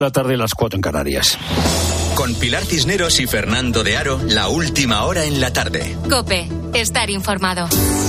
La tarde, las 4 en Canarias. Con Pilar Cisneros y Fernando de Aro, la última hora en la tarde. COPE, estar informado.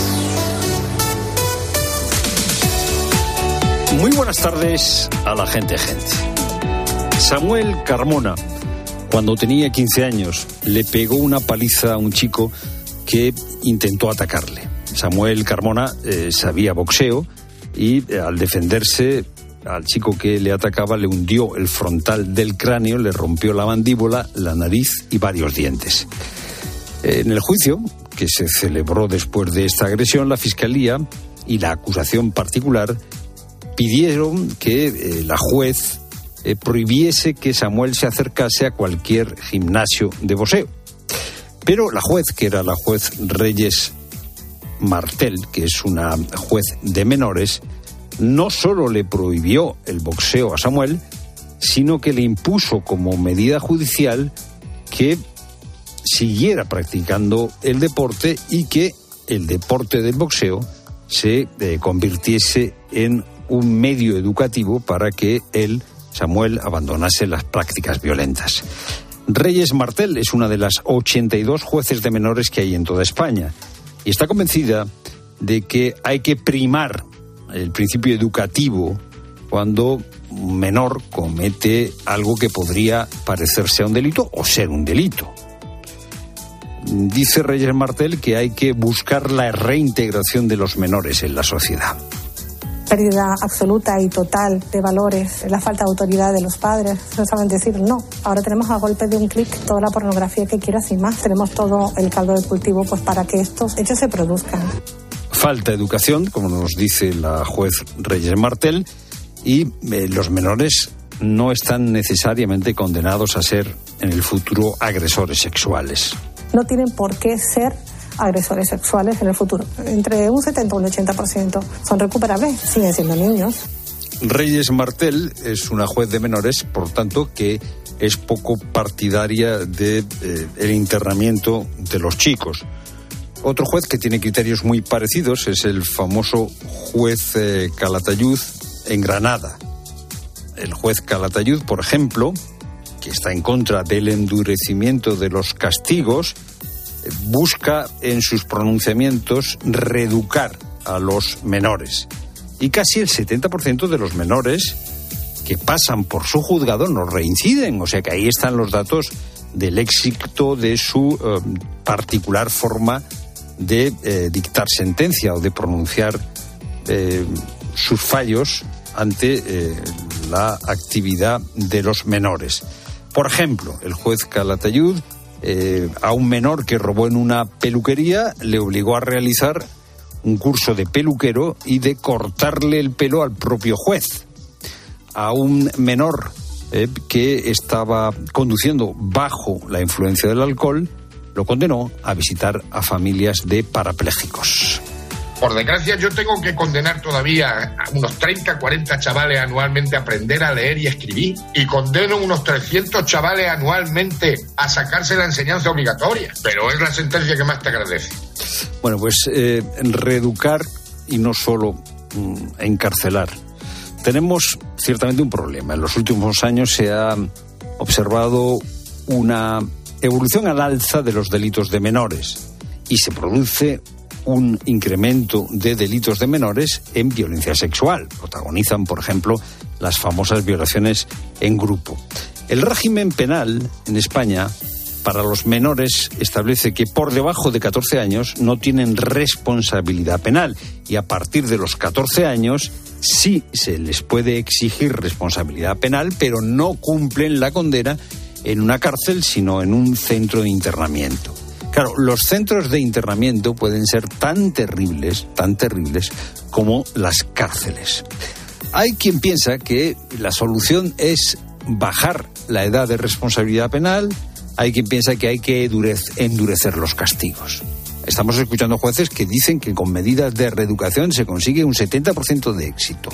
Muy buenas tardes a la gente. Samuel Carmona, cuando tenía 15 años, le pegó una paliza a un chico que intentó atacarle. Samuel Carmona sabía boxeo y al defenderse, al chico que le atacaba le hundió el frontal del cráneo, le rompió la mandíbula, la nariz y varios dientes. En el juicio, que se celebró después de esta agresión, la Fiscalía y la acusación particular pidieron que la juez prohibiese que Samuel se acercase a cualquier gimnasio de boxeo. Pero la juez, que era la juez Reyes Martel, que es una juez de menores, no solo le prohibió el boxeo a Samuel, sino que le impuso como medida judicial que siguiera practicando el deporte y que el deporte del boxeo se convirtiese en un medio educativo para que él, Samuel, abandonase las prácticas violentas. Reyes Martel es una de las 82 jueces de menores que hay en toda España y está convencida de que hay que primar el principio educativo cuando un menor comete algo que podría parecerse a un delito o ser un delito. Dice Reyes Martel que hay que buscar la reintegración de los menores en la sociedad. Pérdida absoluta y total de valores, la falta de autoridad de los padres, no saben decir no. Ahora tenemos a golpe de un clic toda la pornografía que quieras y más. Tenemos todo el caldo de cultivo pues para que estos hechos se produzcan. Falta educación, como nos dice la juez Reyes Martel, y los menores no están necesariamente condenados a ser en el futuro agresores sexuales. No tienen por qué ser agresores sexuales en el futuro. Entre un 70 y un 80% son recuperables, siguen siendo niños. Reyes Martel es una juez de menores, por tanto, que es poco partidaria del internamiento de los chicos. Otro juez que tiene criterios muy parecidos es el famoso juez Calatayud en Granada. El juez Calatayud, por ejemplo, que está en contra del endurecimiento de los castigos, busca en sus pronunciamientos reeducar a los menores. Y casi el 70% de los menores que pasan por su juzgado no reinciden. O sea que ahí están los datos del éxito de su particular forma de dictar sentencia o de pronunciar sus fallos ante la actividad de los menores. Por ejemplo, el juez Calatayud a un menor que robó en una peluquería le obligó a realizar un curso de peluquero y de cortarle el pelo al propio juez. A un menor que estaba conduciendo bajo la influencia del alcohol lo condenó a visitar a familias de parapléjicos. Por desgracia, yo tengo que condenar todavía a unos 30, 40 chavales anualmente a aprender a leer y escribir. Y condeno unos 300 chavales anualmente a sacarse la enseñanza obligatoria. Pero es la sentencia que más te agradece. Bueno, pues reeducar y no solo encarcelar. Tenemos ciertamente un problema. En los últimos años se ha observado una evolución al alza de los delitos de menores y se produce un incremento de delitos de menores en violencia sexual. Protagonizan, por ejemplo, las famosas violaciones en grupo. El régimen penal en España para los menores establece que por debajo de 14 años no tienen responsabilidad penal y a partir de los 14 años sí se les puede exigir responsabilidad penal, pero no cumplen la condena en una cárcel, sino en un centro de internamiento. Claro, los centros de internamiento pueden ser tan terribles como las cárceles. Hay quien piensa que la solución es bajar la edad de responsabilidad penal, hay quien piensa que hay que endurecer los castigos. Estamos escuchando jueces que dicen que con medidas de reeducación se consigue un 70% de éxito.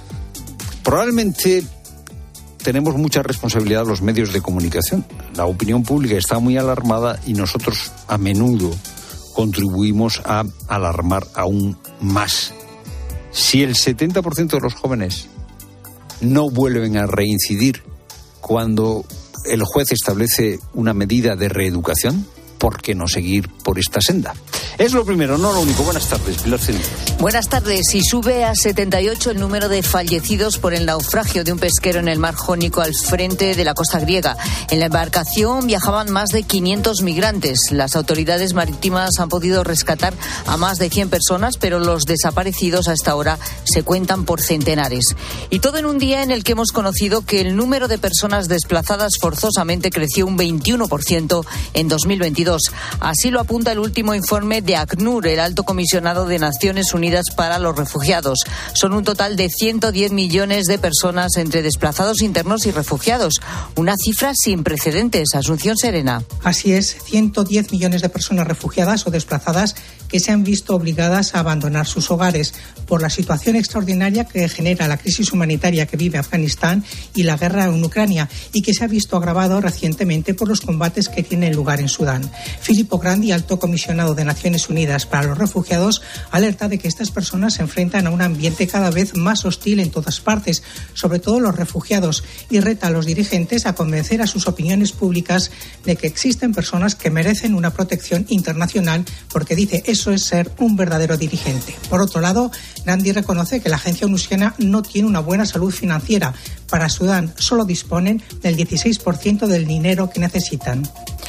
Probablemente tenemos mucha responsabilidad los medios de comunicación. La opinión pública está muy alarmada y nosotros a menudo contribuimos a alarmar aún más. Si el 70% de los jóvenes no vuelven a reincidir, cuando el juez establece una medida de reeducación? ¿Por qué no seguir por esta senda? Es lo primero, no lo único. Buenas tardes, Pilar Cisneros. Buenas tardes. Y sube a 78 el número de fallecidos por el naufragio de un pesquero en el mar Jónico al frente de la costa griega. En la embarcación viajaban más de 500 migrantes. Las autoridades marítimas han podido rescatar a más de 100 personas, pero los desaparecidos hasta ahora se cuentan por centenares. Y todo en un día en el que hemos conocido que el número de personas desplazadas forzosamente creció un 21% en 2022. Así lo apunta el último informe de ACNUR, el Alto Comisionado de Naciones Unidas para los Refugiados. Son un total de 110 millones de personas entre desplazados internos y refugiados. Una cifra sin precedentes. Asunción Serena. Así es, 110 millones de personas refugiadas o desplazadas que se han visto obligadas a abandonar sus hogares por la situación extraordinaria que genera la crisis humanitaria que vive Afganistán y la guerra en Ucrania, y que se ha visto agravado recientemente por los combates que tienen lugar en Sudán. Filippo Grandi, Alto Comisionado de Naciones Unidas para los Refugiados, alerta de que estas personas se enfrentan a un ambiente cada vez más hostil en todas partes, sobre todo los refugiados, y reta a los dirigentes a convencer a sus opiniones públicas de que existen personas que merecen una protección internacional, porque dice eso es ser un verdadero dirigente. Por otro lado, Grandi reconoce que la agencia onusiana no tiene una buena salud financiera. Para Sudán solo disponen del 16% del dinero que necesitan.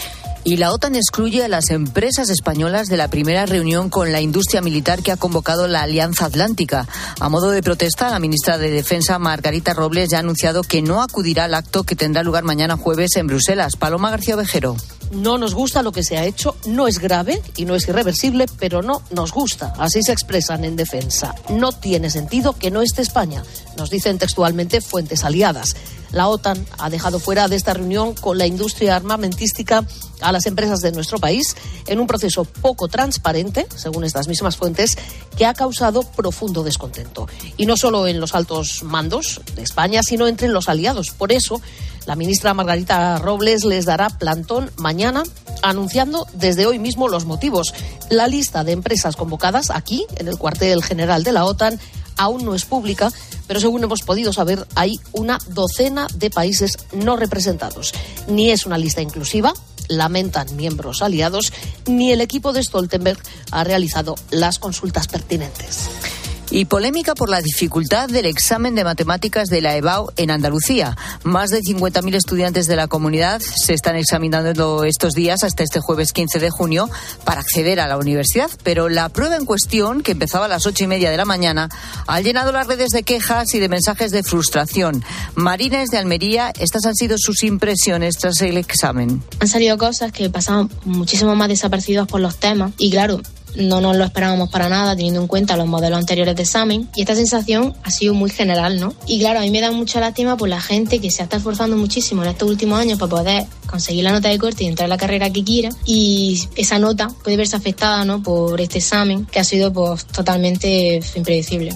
Y la OTAN excluye a las empresas españolas de la primera reunión con la industria militar que ha convocado la Alianza Atlántica. A modo de protesta, la ministra de Defensa, Margarita Robles, ya ha anunciado que no acudirá al acto que tendrá lugar mañana jueves en Bruselas. Paloma García Ovejero. No nos gusta lo que se ha hecho, no es grave y no es irreversible, pero no nos gusta. Así se expresan en defensa. No tiene sentido que no esté España, nos dicen textualmente fuentes aliadas. La OTAN ha dejado fuera de esta reunión con la industria armamentística a las empresas de nuestro país en un proceso poco transparente, según estas mismas fuentes, que ha causado profundo descontento. Y no solo en los altos mandos de España, sino entre los aliados. Por eso, la ministra Margarita Robles les dará plantón mañana, anunciando desde hoy mismo los motivos. La lista de empresas convocadas aquí, en el cuartel general de la OTAN, aún no es pública, pero según hemos podido saber, hay una docena de países no representados. Ni es una lista inclusiva, lamentan miembros aliados, ni el equipo de Stoltenberg ha realizado las consultas pertinentes. Y polémica por la dificultad del examen de matemáticas de la EBAU en Andalucía. Más de 50.000 estudiantes de la comunidad se están examinando estos días hasta este jueves 15 de junio para acceder a la universidad. Pero la prueba en cuestión, que empezaba a las 8:30 de la mañana, ha llenado las redes de quejas y de mensajes de frustración. Marina es de Almería. Estas han sido sus impresiones tras el examen. Han salido cosas que pasaban muchísimo más desapercibidas por los temas y claro, no nos lo esperábamos para nada teniendo en cuenta los modelos anteriores de examen, y esta sensación ha sido muy general, ¿no? Y claro, a mí me da mucha lástima por la gente que se está esforzando muchísimo en estos últimos años para poder conseguir la nota de corte y entrar a la carrera que quiera, y esa nota puede verse afectada, ¿no?, por este examen que ha sido pues totalmente impredecible.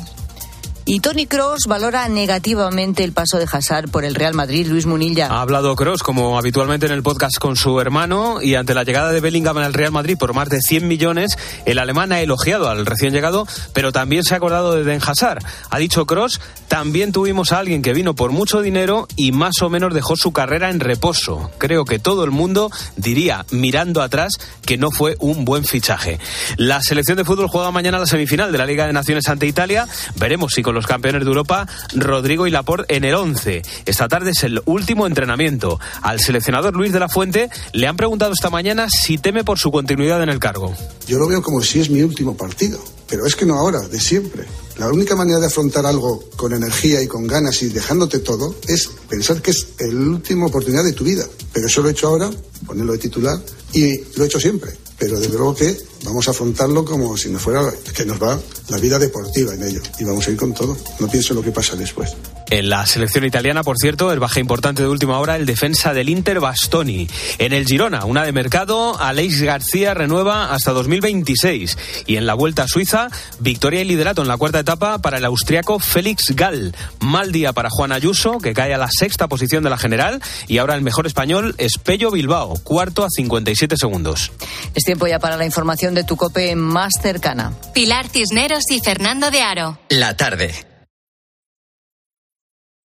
Y Toni Kroos valora negativamente el paso de Hazard por el Real Madrid. Luis Munilla. Ha hablado Kroos, como habitualmente en el podcast, con su hermano, y ante la llegada de Bellingham al Real Madrid por más de 100 millones, el alemán ha elogiado al recién llegado, pero también se ha acordado de Eden Hazard. Ha dicho Kroos, también tuvimos a alguien que vino por mucho dinero y más o menos dejó su carrera en reposo. Creo que todo el mundo diría, mirando atrás, que no fue un buen fichaje. La selección de fútbol juega mañana la semifinal de la Liga de Naciones ante Italia. Veremos si con los campeones de Europa, Rodrigo y Laporte en el 11. Esta tarde es el último entrenamiento. Al seleccionador Luis de la Fuente le han preguntado esta mañana si teme por su continuidad en el cargo. Yo lo veo como si es mi último partido, pero es que no ahora, de siempre. La única manera de afrontar algo con energía y con ganas y dejándote todo es pensar que es la última oportunidad de tu vida. Pero eso lo he hecho ahora, ponerlo de titular, y lo he hecho siempre. Pero desde luego que vamos a afrontarlo como si no fuera que nos va la vida deportiva en ello. Y vamos a ir con todo. No pienso en lo que pasa después. En la selección italiana, por cierto, el baja importante de última hora, el defensa del Inter, Bastoni. En el Girona, una de mercado, Aleix García renueva hasta 2026. Y en la Vuelta a Suiza, victoria y liderato en la cuarta etapa para el austriaco Félix Gall. Mal día para Juan Ayuso, que cae a la sexta posición de la general. Y ahora el mejor español es Pello Bilbao, cuarto a 57 segundos. Es tiempo ya para la información de tu COPE más cercana. Pilar Cisneros y Fernando de Aro. La tarde.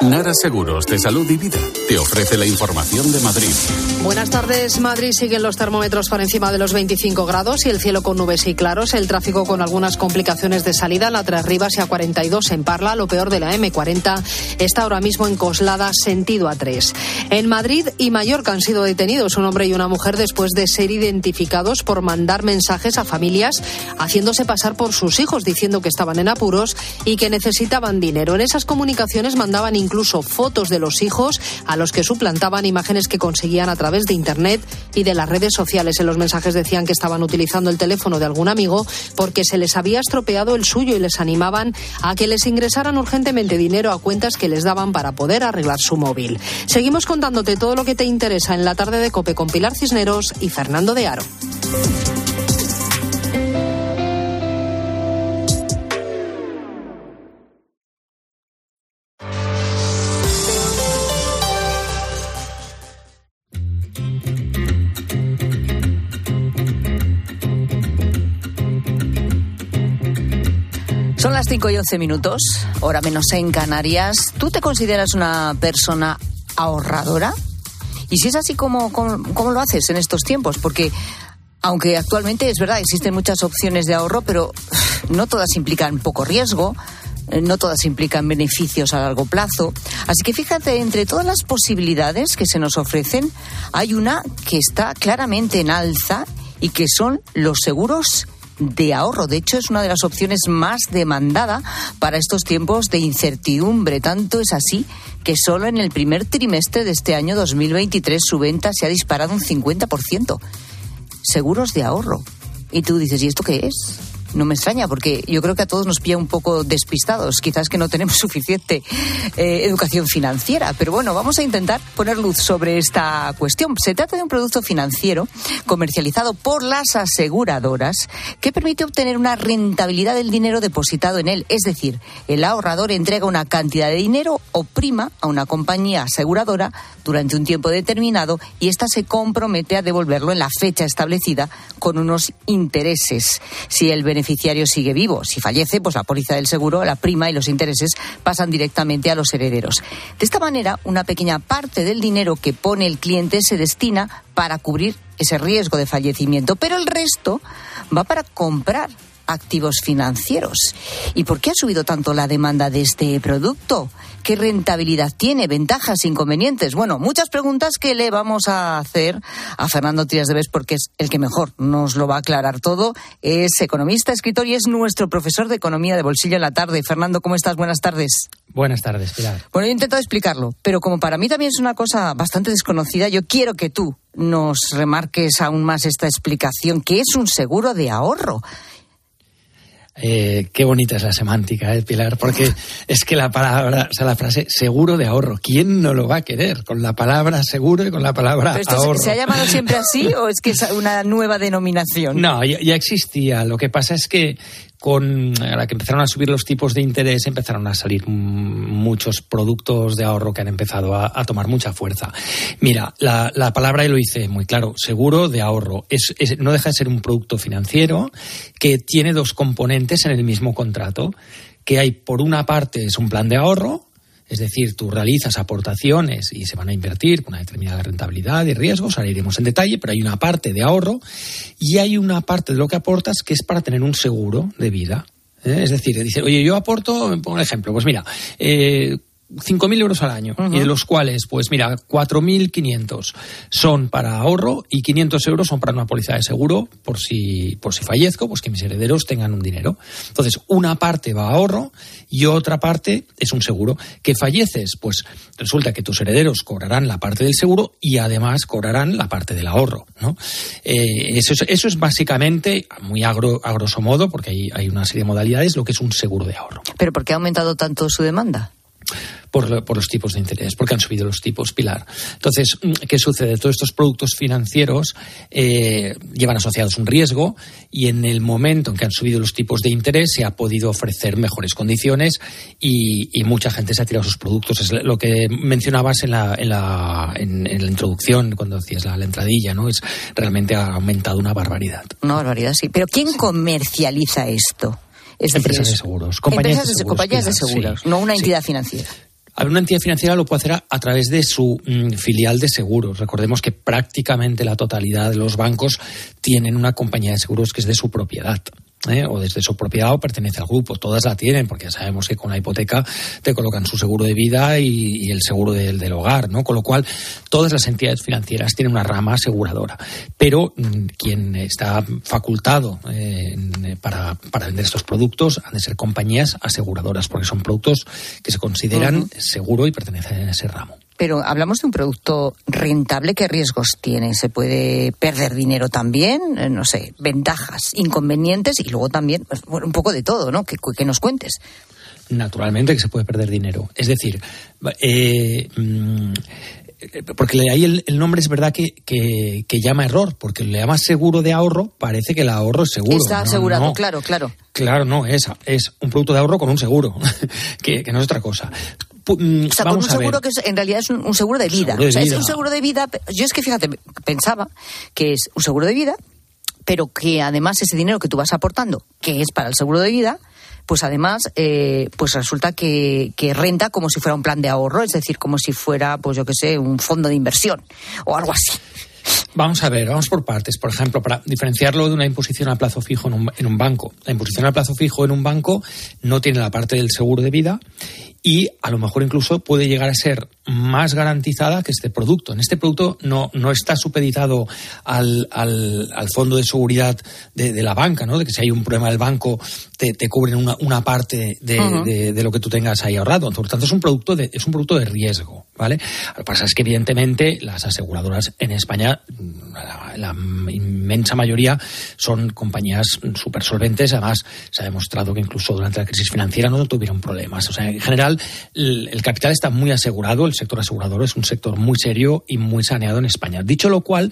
Nara Seguros de Salud y Vida te ofrece la información de Madrid. Buenas tardes. Madrid siguen los termómetros por encima de los 25 grados y el cielo con nubes y claros. El tráfico con algunas complicaciones de salida. La Tres Rivas y A42 en Parla. Lo peor de la M40 está ahora mismo en Coslada, sentido A3. En Madrid y Mallorca han sido detenidos un hombre y una mujer después de ser identificados por mandar mensajes a familias haciéndose pasar por sus hijos, diciendo que estaban en apuros y que necesitaban dinero. En esas comunicaciones mandaban incluso fotos de los hijos a los que suplantaban imágenes que conseguían a través de Internet y de las redes sociales. En los mensajes decían que estaban utilizando el teléfono de algún amigo porque se les había estropeado el suyo y les animaban a que les ingresaran urgentemente dinero a cuentas que les daban para poder arreglar su móvil. Seguimos contándote todo lo que te interesa en la tarde de COPE con Pilar Cisneros y Fernando de Aro. Son las 5:11, hora menos en Canarias. ¿Tú te consideras una persona ahorradora? Y si es así, ¿cómo lo haces en estos tiempos? Porque, aunque actualmente es verdad, existen muchas opciones de ahorro, pero no todas implican poco riesgo, no todas implican beneficios a largo plazo. Así que fíjate, entre todas las posibilidades que se nos ofrecen, hay una que está claramente en alza y que son los seguros de ahorro. De hecho, es una de las opciones más demandada para estos tiempos de incertidumbre. Tanto es así que solo en el primer trimestre de este año 2023 su venta se ha disparado un 50%. Seguros de ahorro. Y tú dices, ¿y esto qué es? No me extraña, porque yo creo que a todos nos pilla un poco despistados. Quizás que no tenemos suficiente educación financiera. Pero bueno, vamos a intentar poner luz sobre esta cuestión. Se trata de un producto financiero comercializado por las aseguradoras que permite obtener una rentabilidad del dinero depositado en él. Es decir, el ahorrador entrega una cantidad de dinero o prima a una compañía aseguradora durante un tiempo determinado y ésta se compromete a devolverlo en la fecha establecida con unos intereses. Si el beneficiario sigue vivo, si fallece, pues la póliza del seguro, la prima y los intereses pasan directamente a los herederos. De esta manera, una pequeña parte del dinero que pone el cliente se destina para cubrir ese riesgo de fallecimiento, pero el resto va para comprar activos financieros. ¿Y por qué ha subido tanto la demanda de este producto? ¿Qué rentabilidad tiene? ¿Ventajas? ¿Inconvenientes? Bueno, muchas preguntas que le vamos a hacer a Fernando Trías de Bes, porque es el que mejor nos lo va a aclarar todo. Es economista, escritor y es nuestro profesor de economía de bolsillo en la tarde. Fernando, ¿cómo estás? Buenas tardes. Buenas tardes, Pilar. Bueno, yo he intentado explicarlo, pero como para mí también es una cosa bastante desconocida, yo quiero que tú nos remarques aún más esta explicación. ¿Qué es un seguro de ahorro? Qué bonita es la semántica, Pilar, porque es que la palabra, o sea, la frase seguro de ahorro, ¿quién no lo va a querer? Con la palabra seguro y con la palabra ¿Pero esto ahorro. ¿Se ha llamado siempre así o es que es una nueva denominación? No, ya existía. Lo que pasa es que a la que empezaron a subir los tipos de interés, empezaron a salir muchos productos de ahorro que han empezado a tomar mucha fuerza. Mira, la palabra lo dice muy claro, seguro de ahorro. No deja de ser un producto financiero que tiene dos componentes en el mismo contrato, que hay, por una parte, es un plan de ahorro. Es decir, tú realizas aportaciones y se van a invertir con una determinada rentabilidad y riesgos, ahora iremos en detalle, pero hay una parte de ahorro y hay una parte de lo que aportas que es para tener un seguro de vida. Es decir, dice, oye, yo aporto, pongo un ejemplo, pues mira, 5.000 euros al año, y de los cuales, pues mira, 4.500 son para ahorro y 500 euros son para una póliza de seguro por si fallezco, pues que mis herederos tengan un dinero. Entonces, una parte va a ahorro y otra parte es un seguro. Que falleces, pues resulta que tus herederos cobrarán la parte del seguro y además cobrarán la parte del ahorro, ¿no? Eso es básicamente, muy a grosso modo, porque hay una serie de modalidades, lo que es un seguro de ahorro. ¿Pero por qué ha aumentado tanto su demanda? Por los tipos de interés, porque han subido los tipos, Pilar. Entonces, ¿qué sucede? Todos estos productos financieros llevan asociados un riesgo y en el momento en que han subido los tipos de interés se ha podido ofrecer mejores condiciones y mucha gente se ha tirado a sus productos. Es lo que mencionabas en la introducción, cuando decías la entradilla, ¿no? Es realmente ha aumentado una barbaridad. Una barbaridad, sí. ¿Pero quién comercializa esto? Empresas de seguros, compañías de seguros, no una entidad financiera. A ver, una entidad financiera lo puede hacer a través de su filial de seguros. Recordemos que prácticamente la totalidad de los bancos tienen una compañía de seguros que es de su propiedad. O desde su propiedad o pertenece al grupo. Todas la tienen, porque ya sabemos que con la hipoteca te colocan su seguro de vida y el seguro del hogar, ¿no? Con lo cual, todas las entidades financieras tienen una rama aseguradora. Pero quien está facultado para vender estos productos han de ser compañías aseguradoras, porque son productos que se consideran seguro y pertenecen a ese ramo. Pero hablamos de un producto rentable. ¿Qué riesgos tiene? ¿Se puede perder dinero también? No sé, ventajas, inconvenientes y luego también un poco de todo, ¿no? Que nos cuentes. Naturalmente que se puede perder dinero. Es decir, porque ahí el nombre es verdad que llama error, porque le llama seguro de ahorro, parece que el ahorro es seguro. Está asegurado, no. Claro. Claro, no, es un producto de ahorro con un seguro, que no es otra cosa. O sea, con un seguro que en realidad es un seguro de vida. Es un seguro de vida. Yo es que, fíjate, pensaba que es un seguro de vida, pero que además ese dinero que tú vas aportando, que es para el seguro de vida, pues además pues resulta que renta como si fuera un plan de ahorro, es decir, como si fuera, pues yo qué sé, un fondo de inversión o algo así. Vamos por partes. Por ejemplo, para diferenciarlo de una imposición a plazo fijo en un banco. La imposición a plazo fijo en un banco no tiene la parte del seguro de vida y a lo mejor incluso puede llegar a ser más garantizada que este producto. En este producto no está supeditado al fondo de seguridad de la banca, ¿no? De que si hay un problema del banco te cubren una parte de lo que tú tengas ahí ahorrado. Por tanto, es un producto de riesgo, ¿vale? Lo que pasa es que evidentemente las aseguradoras en España, la inmensa mayoría son compañías súper solventes. Además, se ha demostrado que incluso durante la crisis financiera no tuvieron problemas. O sea, en general, el capital está muy asegurado. El sector asegurador es un sector muy serio y muy saneado en España. Dicho lo cual,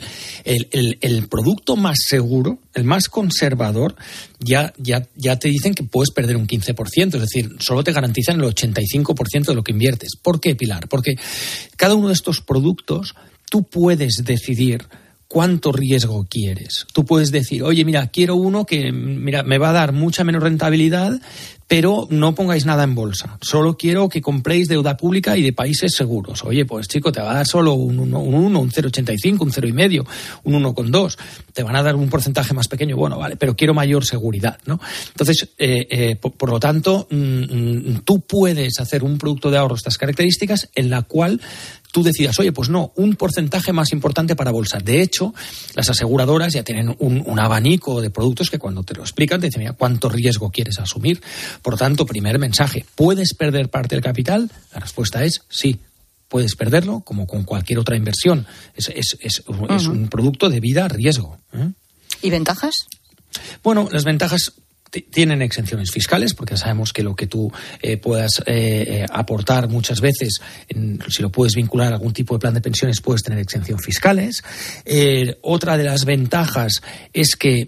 el producto más seguro, el más conservador, ya te dicen que puedes perder un 15%. Es decir, solo te garantizan el 85% de lo que inviertes. ¿Por qué, Pilar? Porque cada uno de estos productos tú puedes decidir cuánto riesgo quieres. Tú puedes decir, oye, mira, quiero uno que me va a dar mucha menos rentabilidad, pero no pongáis nada en bolsa. Solo quiero que compréis deuda pública y de países seguros. Oye, pues chico, te va a dar solo un 1, un 0,85, un 0,5, un 1,2. Te van a dar un porcentaje más pequeño. Bueno, vale, pero quiero mayor seguridad, ¿no? Entonces, por lo tanto, tú puedes hacer un producto de ahorro de estas características en la cual tú decidas, oye, pues no, un porcentaje más importante para bolsa. De hecho, las aseguradoras ya tienen un abanico de productos que cuando te lo explican te dicen, mira, ¿cuánto riesgo quieres asumir? Por lo tanto, primer mensaje, ¿puedes perder parte del capital? La respuesta es sí. Puedes perderlo, como con cualquier otra inversión. Es un producto de vida a riesgo. ¿Y ventajas? Bueno, las ventajas tienen exenciones fiscales, porque sabemos que lo que tú puedas aportar muchas veces, si lo puedes vincular a algún tipo de plan de pensiones, puedes tener exención fiscales. Otra de las ventajas es que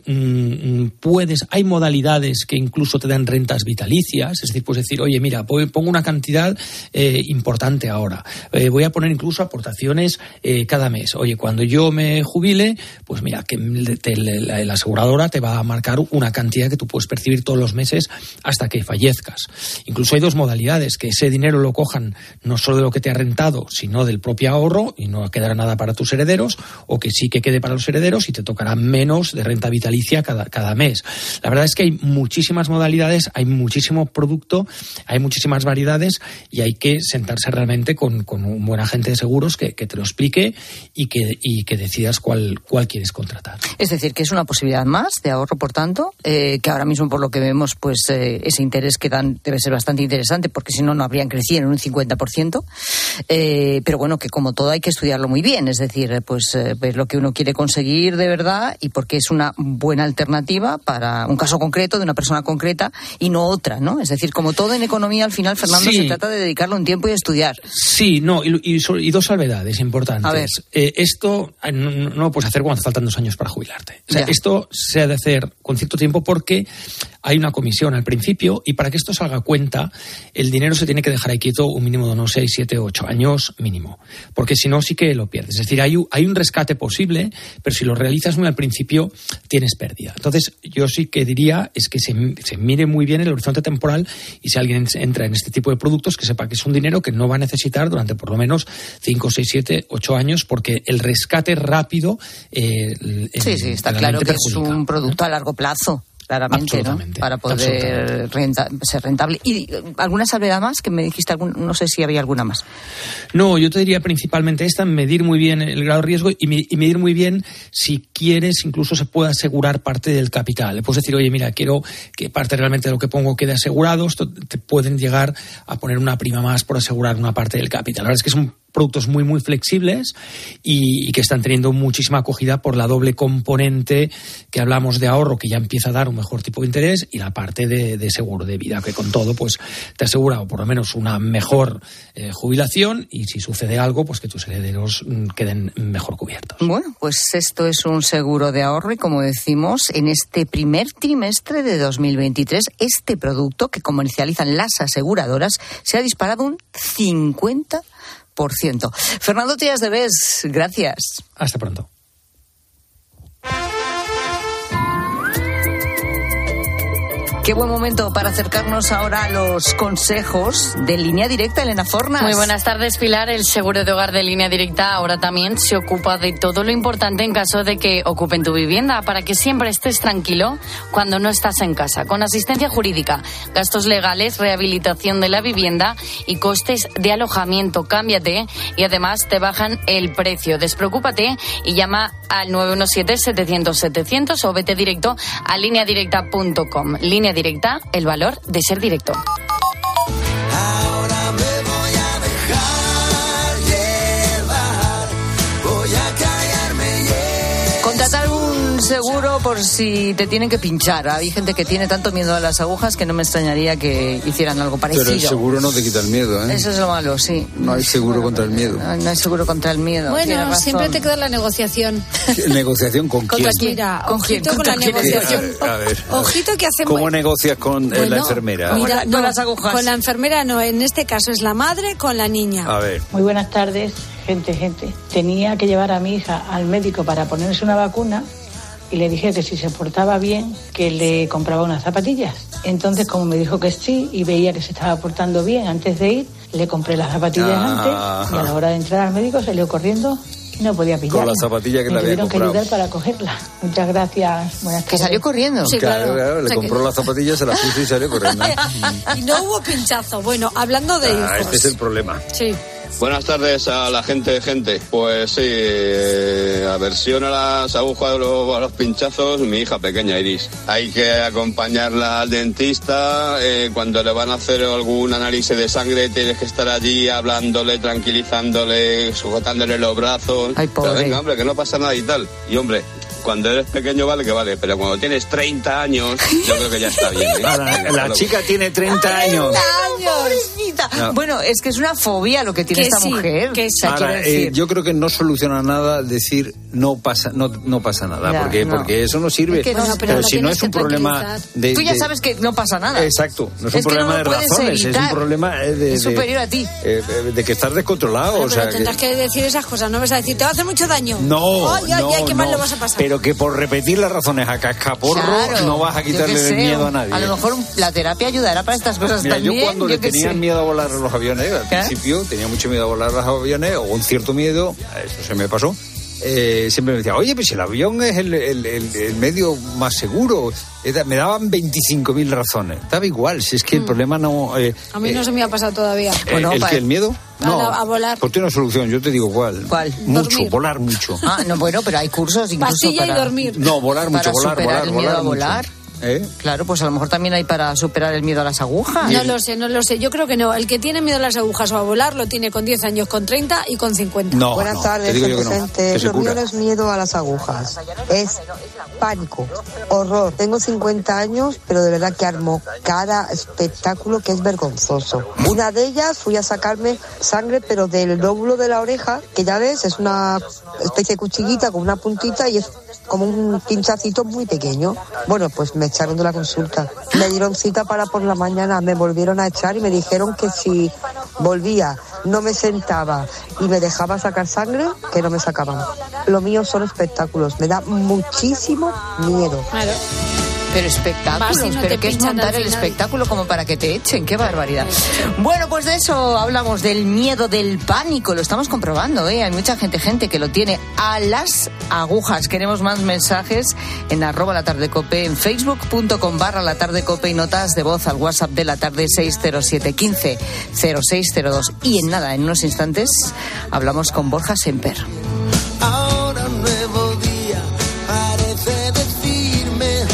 hay modalidades que incluso te dan rentas vitalicias, es decir, puedes decir, oye, mira, pongo una cantidad importante ahora, voy a poner incluso aportaciones cada mes. Oye, cuando yo me jubile, pues mira, que la aseguradora te va a marcar una cantidad que tú puedes percibir todos los meses hasta que fallezcas. Incluso hay dos modalidades, que ese dinero lo cojan no solo de lo que te ha rentado, sino del propio ahorro y no quedará nada para tus herederos, o que sí que quede para los herederos y te tocará menos de renta vitalicia cada mes. La verdad es que hay muchísimas modalidades, hay muchísimo producto, hay muchísimas variedades y hay que sentarse realmente con un buen agente de seguros que te lo explique y que decidas cuál quieres contratar. Es decir, que es una posibilidad más de ahorro, por tanto, que ahora mismo por lo que vemos, pues ese interés que dan debe ser bastante interesante, porque si no, no habrían crecido en un 50%. Pero bueno, que como todo hay que estudiarlo muy bien, es decir, pues ver lo que uno quiere conseguir de verdad y porque es una buena alternativa para un caso concreto de una persona concreta y no otra, ¿no? Es decir, como todo en economía, al final, Fernando, sí, se trata de dedicarle un tiempo y estudiar. Sí, no, y dos salvedades importantes. A ver. Esto no lo puedes hacer cuando te faltan 2 años para jubilarte. O sea, esto se ha de hacer con cierto tiempo porque hay una comisión al principio y para que esto salga a cuenta, el dinero se tiene que dejar ahí quieto un mínimo de unos 6, 7, 8 años mínimo, porque si no sí que lo pierdes. Es decir, hay un rescate posible, pero si lo realizas muy al principio tienes pérdida. Entonces yo sí que diría es que se mire muy bien el horizonte temporal y si alguien entra en este tipo de productos que sepa que es un dinero que no va a necesitar durante por lo menos 5, 6, 7, 8 años, porque el rescate rápido sí, está claro que es un producto a largo plazo. Claramente, ¿no? Para poder ser rentable. ¿Y alguna salvedad más? Que me dijiste, no sé si había alguna más. No, yo te diría principalmente esta, medir muy bien el grado de riesgo y medir muy bien si quieres, incluso se puede asegurar parte del capital. Le puedes decir, oye, mira, quiero que parte realmente de lo que pongo quede asegurado. Esto te pueden llegar a poner una prima más por asegurar una parte del capital. La verdad es que son productos muy, muy flexibles y que están teniendo muchísima acogida por la doble componente que hablamos de ahorro, que ya empieza a dar un mejor tipo de interés, y la parte de seguro de vida, que con todo pues te asegura por lo menos una mejor jubilación y si sucede algo, pues que tus herederos queden mejor cubiertos. Bueno, pues esto es un seguro de ahorro y como decimos, en este primer trimestre de 2023, este producto que comercializan las aseguradoras se ha disparado un 50%. Fernando Tías de Bes, gracias. Hasta pronto. Qué buen momento para acercarnos ahora a los consejos de Línea Directa, Elena Fornas. Muy buenas tardes, Pilar. El seguro de hogar de Línea Directa ahora también se ocupa de todo lo importante en caso de que ocupen tu vivienda, para que siempre estés tranquilo cuando no estás en casa. Con asistencia jurídica, gastos legales, rehabilitación de la vivienda y costes de alojamiento. Cámbiate y además te bajan el precio. Despreocúpate y llama al 917-700-700 o vete directo a lineadirecta.com. Línea Directa, el valor de ser directo. Ahora me voy a dejar llevar, voy a callarme. Contratar un seguro por si te tienen que pinchar. Hay gente que tiene tanto miedo a las agujas que no me extrañaría que hicieran algo parecido. Pero el seguro no te quita el miedo, ¿eh? Eso es lo malo, sí. No hay seguro contra el miedo. No hay seguro contra el miedo. Bueno, siempre te queda la negociación. ¿Negociación con quién? Mira, ¿Con quién? ojito con la negociación. A ver. Ojito que hacemos. ¿Cómo negocias con la enfermera? Mira, con las agujas. Con la enfermera no, en este caso es la madre con la niña. A ver. Muy buenas tardes, gente. Tenía que llevar a mi hija al médico para ponerse una vacuna y le dije que si se portaba bien, que le compraba unas zapatillas. Entonces, como me dijo que sí y veía que se estaba portando bien antes de ir, le compré las zapatillas antes y a la hora de entrar al médico salió corriendo y no podía pillarla. Con la zapatilla que le había comprado. Me tuvieron que ayudar para cogerla. Muchas gracias. Buenas tardes. ¿Que salió corriendo? Sí, claro. Le compró las zapatillas, se las puso y salió corriendo. Y no hubo pinchazo. Bueno, hablando de hijos. Este es el problema. Sí. Buenas tardes a la gente. Pues sí, aversión a las agujas, a los pinchazos, mi hija pequeña Iris. Hay que acompañarla al dentista, cuando le van a hacer algún análisis de sangre tienes que estar allí hablándole, tranquilizándole, sujetándole los brazos. Ay, pobre. Pero venga, hombre, que no pasa nada y tal. Y hombre, cuando eres pequeño vale que vale, pero cuando tienes 30 años, yo creo que ya está bien. La chica tiene 30 años. Pobrecita. No. Bueno, es que es una fobia lo que tiene esta mujer. Que sí. Ahora, yo creo que no soluciona nada decir no pasa nada, Ya, porque eso no sirve. Es que no, pero si no es un problema de... Tú ya sabes que no pasa nada. Exacto, no es un problema de razones, es un problema es superior a ti. De que estás descontrolado. Pero o sea, tendrás que decir esas cosas, no vas a decir, te va a hacer mucho daño. No, qué mal lo vas a pasar. Pero que por repetir las razones a cascaporro no vas a quitarle el miedo a nadie. A lo mejor la terapia ayudará para estas cosas también. Yo cuando le tenía miedo a volar los aviones, al principio tenía mucho miedo a volar los aviones, o un cierto miedo, eso se me pasó. Siempre me decía, oye, pues el avión es el medio más seguro. Me daban 25.000 razones. Daba igual, si es que el problema no... a mí no se me ha pasado todavía. ¿El miedo? No, a volar. Pues tiene una solución, yo te digo cuál. ¿Cuál? Mucho, Dormir. volar mucho. No, bueno, pero hay cursos incluso Pastilla para... y dormir. No, volar mucho, para superar el miedo a volar. Mucho. Claro, pues a lo mejor también hay para superar el miedo a las agujas. No lo sé. Yo creo que no. El que tiene miedo a las agujas o a volar lo tiene con 10 años, con 30 y con 50. Buenas tardes, gente. Lo mío no es miedo a las agujas. Es pánico, horror. Tengo 50 años, pero de verdad que armo cada espectáculo que es vergonzoso. Una de ellas fui a sacarme sangre, pero del lóbulo de la oreja, que ya ves, es una especie de cuchillita con una puntita y es como un pinchacito muy pequeño. Bueno, pues me echaron de la consulta. Me dieron cita para por la mañana, me volvieron a echar y me dijeron que si volvía, no me sentaba y me dejaba sacar sangre, que no me sacaban. Lo mío son espectáculos, me da muchísimo miedo. Claro. Pero espectáculos, si no pero te ¿qué es pinchan montar al el final? espectáculo como para que te echen? ¡Qué barbaridad! Bueno, pues de eso hablamos, del miedo, del pánico. Lo estamos comprobando, ¿eh? Hay mucha gente que lo tiene a las agujas. Queremos más mensajes en @latardecope, en facebook.com/latardecope y notas de voz al WhatsApp de la tarde 607 15 0602. Y en nada, en unos instantes, hablamos con Borja Semper. Ahora un nuevo día parece decirme,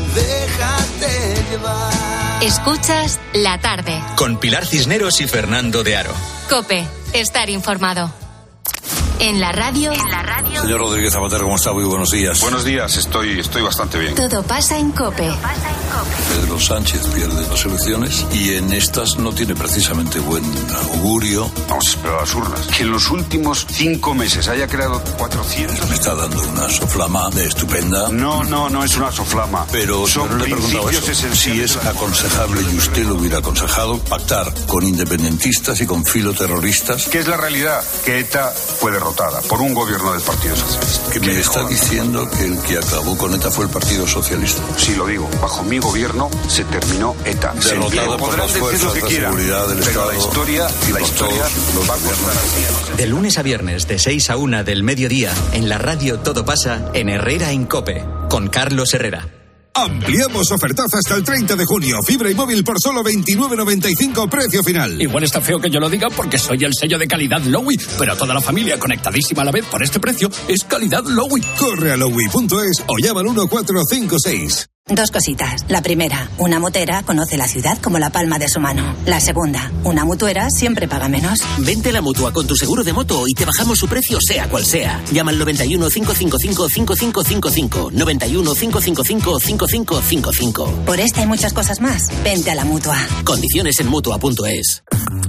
déjate llevar. Escuchas La Tarde. Con Pilar Cisneros y Fernando de Aro. COPE. Estar informado. En la radio. Señor Rodríguez Zapatero, ¿cómo está? Muy buenos días. Buenos días, estoy bastante bien. Todo pasa en COPE. Pedro Sánchez pierde las elecciones y en estas no tiene precisamente buen augurio. Vamos a esperar a las urnas. Que en los últimos 5 meses haya creado 400. Me está dando una soflama estupenda. No es una soflama. Pero son no le he preguntado eso. Si es aconsejable, y usted lo hubiera aconsejado, pactar con independentistas y con filoterroristas. ¿Qué es la realidad? Que ETA fue derrotada por un gobierno del Partido Socialista. ¿Que me está diciendo que el que acabó con ETA fue el Partido Socialista? Sí, lo digo. Bajo mi gobierno se terminó ETA. Derrotado por las fuerzas de seguridad del Estado. Pero la historia los va a costar. De lunes a viernes, de 6 a 1 del mediodía, en la radio Todo pasa, en Herrera en COPE, con Carlos Herrera. Ampliamos ofertaza hasta el 30 de junio. Fibra y móvil por solo 29,95 precio final. Igual está feo que yo lo diga porque soy el sello de calidad Lowy, pero toda la familia conectadísima a la vez por este precio es calidad Lowy. Corre a lowy.es o llama al 1456. Dos cositas. La primera, una motera conoce la ciudad como la palma de su mano. La segunda, una mutuera siempre paga menos. Vente a la Mutua con tu seguro de moto y te bajamos su precio sea cual sea. Llama al 91 555 5555. 91 555 5555. Por esta y muchas cosas más, vente a la Mutua. Condiciones en Mutua.es.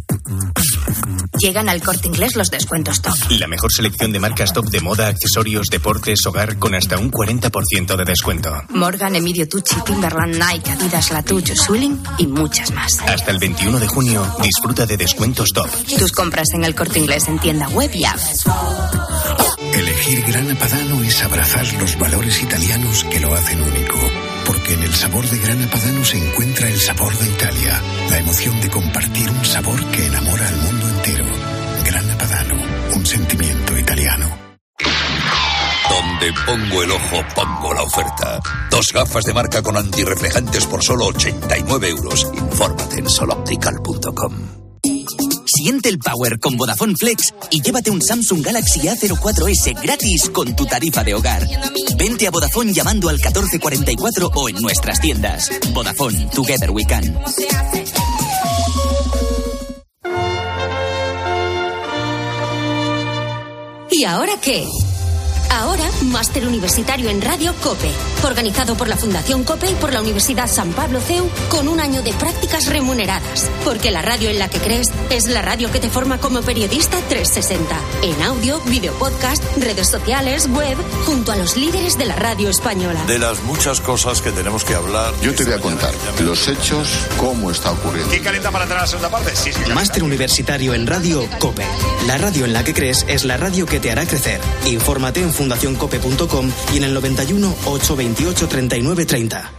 Llegan al Corte Inglés los descuentos top. La mejor selección de marcas top de moda, accesorios, deportes, hogar con hasta un 40% de descuento. Morgan, Emilio Tucci, Timberland, Nike, Adidas, Latouche, Swilling y muchas más. Hasta el 21 de junio disfruta de descuentos top. Tus compras en el Corte Inglés en tienda web y app. Elegir Grana Padano es abrazar los valores italianos que lo hacen único. Porque en el sabor de Grana Padano se encuentra el sabor de Italia, la emoción de compartir un sabor que enamora al mundo entero. Grana Padano, un sentimiento italiano. Donde pongo el ojo, pongo la oferta. 2 gafas de marca con antirreflejantes por solo 89 euros. Infórmate en soloptical.com. Siente el power con Vodafone Flex y llévate un Samsung Galaxy A04S gratis con tu tarifa de hogar. Vente a Vodafone llamando al 1444 o en nuestras tiendas. Vodafone, Together We Can. ¿Y ahora qué? Ahora, máster universitario en Radio COPE, organizado por la Fundación COPE y por la Universidad San Pablo CEU, con un año de prácticas remuneradas. Porque la radio en la que crees es la radio que te forma como periodista 360. En audio, video podcast, redes sociales, web, junto a los líderes de la radio española. De las muchas cosas que tenemos que hablar. Yo te voy a contar los hechos, cómo está ocurriendo. ¿Quién calienta para entrar a la segunda parte? Sí. Máster universitario en Radio COPE. La radio en la que crees es la radio que te hará crecer. Infórmate en fundacioncope.com y en el 91 828 39 30.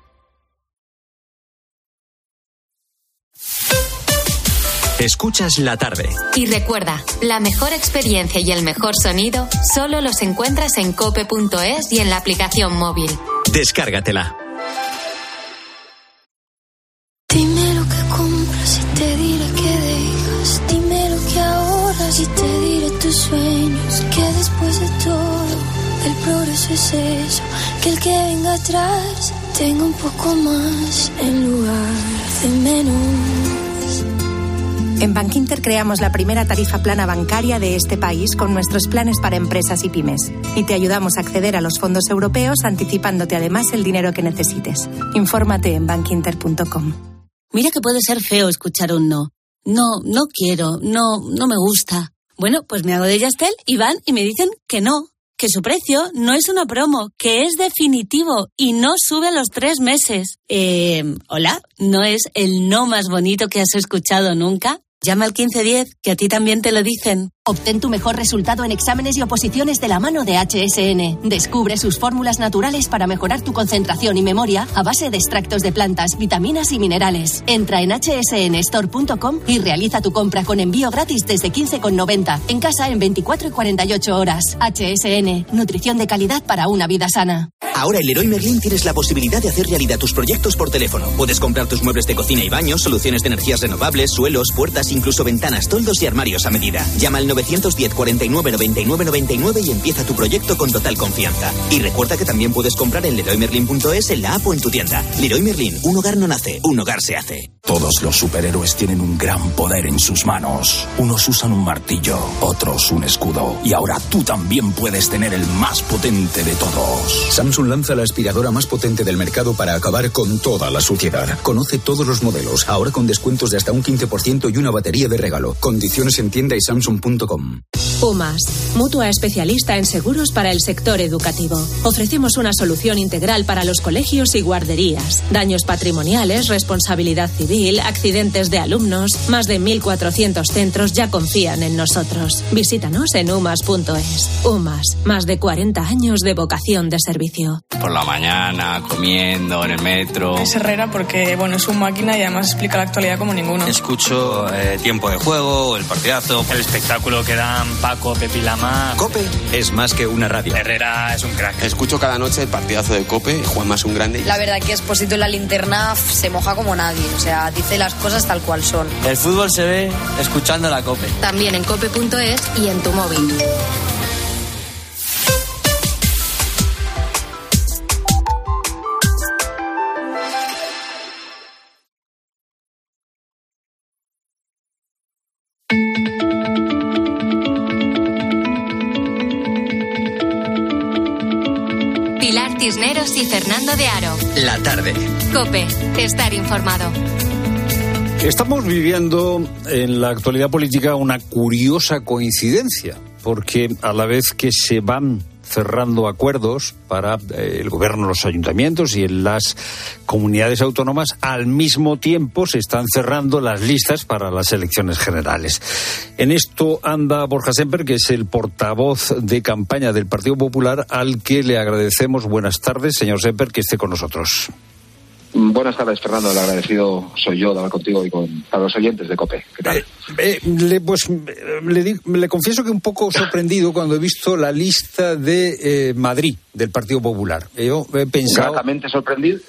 Escuchas La Tarde. Y recuerda, la mejor experiencia y el mejor sonido solo los encuentras en cope.es y en la aplicación móvil. Descárgatela. Dime lo que compras y te diré que dejas. Dime lo que ahorras y te diré tus sueños. Que después de todo, el progreso es eso. Que el que venga atrás tenga un poco más en lugar de menos. En Bankinter creamos la primera tarifa plana bancaria de este país con nuestros planes para empresas y pymes. Y te ayudamos a acceder a los fondos europeos anticipándote además el dinero que necesites. Infórmate en bankinter.com. Mira que puede ser feo escuchar un no. No quiero, no me gusta. Bueno, pues me hago de Yastel y van y me dicen que no. que su precio no es una promo, que es definitivo y no sube a los 3 meses. Hola, ¿no es el no más bonito que has escuchado nunca? Llama al 1510, que a ti también te lo dicen. Obtén tu mejor resultado en exámenes y oposiciones de la mano de HSN. Descubre sus fórmulas naturales para mejorar tu concentración y memoria a base de extractos de plantas, vitaminas y minerales. Entra en hsnstore.com y realiza tu compra con envío gratis desde 15,90. En casa en 24 y 48 horas. HSN, nutrición de calidad para una vida sana. Ahora en Leroy Merlin tienes la posibilidad de hacer realidad tus proyectos por teléfono. Puedes comprar tus muebles de cocina y baños, soluciones de energías renovables, suelos, puertas, incluso ventanas, toldos y armarios a medida. Llama al 910 49 99 99 y empieza tu proyecto con total confianza. Y recuerda que también puedes comprar en leroymerlin.es, en la app o en tu tienda. Leroy Merlin, un hogar no nace, un hogar se hace. Todos los superhéroes tienen un gran poder en sus manos. Unos usan un martillo, otros un escudo. Y ahora tú también puedes tener el más potente de todos. Samsung lanza la aspiradora más potente del mercado para acabar con toda la suciedad. Conoce todos los modelos, ahora con descuentos de hasta un 15% y una batería de regalo. Condiciones en tienda y samsung.com. UMAS, mutua especialista en seguros para el sector educativo. Ofrecemos una solución integral para los colegios y guarderías. Daños patrimoniales, responsabilidad civil, accidentes de alumnos. Más de 1.400 centros ya confían en nosotros. Visítanos en umas.es. UMAS, más de 40 años de vocación de servicio. Por la mañana, comiendo, en el metro. Es Herrera porque, es un máquina y además explica la actualidad como ninguno. Escucho Tiempo de Juego, el partidazo, el espectáculo que dan Paco, Pepi Lama. COPE es más que una radio. Herrera es un crack. Escucho cada noche el partidazo de COPE, Juanma es un grande. La verdad que Expósito en la linterna se moja como nadie, o sea, dice las cosas tal cual son. El fútbol se ve escuchando la COPE. También en cope.es y en tu móvil. Cisneros y Fernando de Aro. La tarde. COPE. Estar informado. Estamos viviendo en la actualidad política una curiosa coincidencia, porque a la vez que se van cerrando acuerdos para el gobierno, los ayuntamientos y en las comunidades autónomas, al mismo tiempo se están cerrando las listas para las elecciones generales. En esto anda Borja Semper, que es el portavoz de campaña del Partido Popular, al que le agradecemos. Buenas tardes, señor Semper, que esté con nosotros. Buenas tardes, Fernando. El agradecido soy yo de hablar contigo y para los oyentes de COPE. ¿Qué tal? Le confieso que un poco sorprendido cuando he visto la lista de Madrid del Partido Popular. Yo he pensado... ¿Gratamente sorprendido?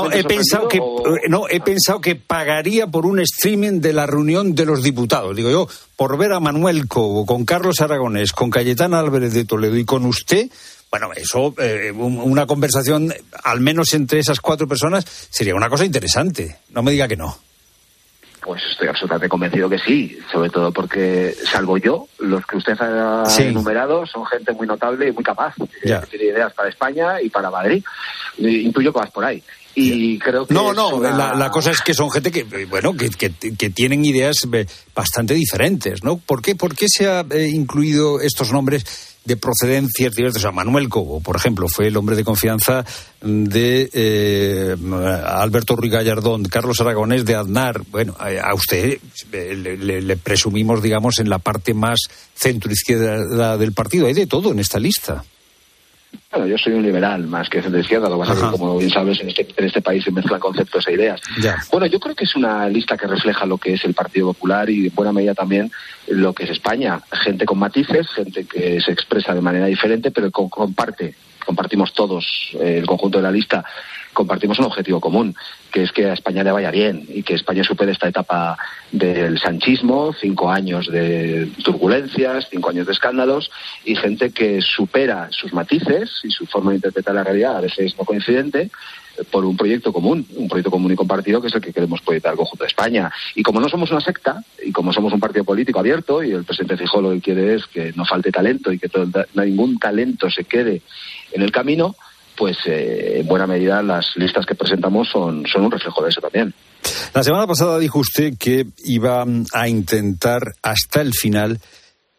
He pensado que pagaría por un streaming de la reunión de los diputados. Digo yo, por ver a Manuel Cobo, con Carlos Aragonés, con Cayetana Álvarez de Toledo y con usted... Bueno, eso, una conversación, al menos entre esas 4 personas, sería una cosa interesante. No me diga que no. Pues estoy absolutamente convencido que sí, sobre todo porque, salvo yo, los que usted ha enumerado son gente muy notable y muy capaz, que tiene ideas para España y para Madrid. Intuyo que vas por ahí. Y creo que la cosa es que son gente que tienen ideas bastante diferentes, ¿no? ¿Por qué se ha incluido estos nombres de procedencias diversas? O sea, Manuel Cobo, por ejemplo, fue el hombre de confianza de Alberto Ruiz Gallardón, Carlos Aragonés de Aznar. Bueno, a usted le presumimos, digamos, en la parte más centroizquierda del partido. Hay de todo en esta lista. Bueno, yo soy un liberal más que centro izquierda, lo que pasa es que, como bien sabes, en este país se mezclan conceptos e ideas. Ya. Bueno, yo creo que es una lista que refleja lo que es el Partido Popular y, en buena medida, también lo que es España. Gente con matices, gente que se expresa de manera diferente, pero compartimos todos, el conjunto de la lista, compartimos un objetivo común, que es que a España le vaya bien y que España supere esta etapa del sanchismo, 5 años de turbulencias, 5 años de escándalos, y gente que supera sus matices y su forma de interpretar la realidad, a veces no coincidente, por un proyecto común y compartido, que es el que queremos proyectar al conjunto de España. Y como no somos una secta, y como somos un partido político abierto, y el presidente Feijóo lo que quiere es que no falte talento y que ningún talento se quede en el camino, pues en buena medida las listas que presentamos son un reflejo de eso también. La semana pasada dijo usted que iba a intentar hasta el final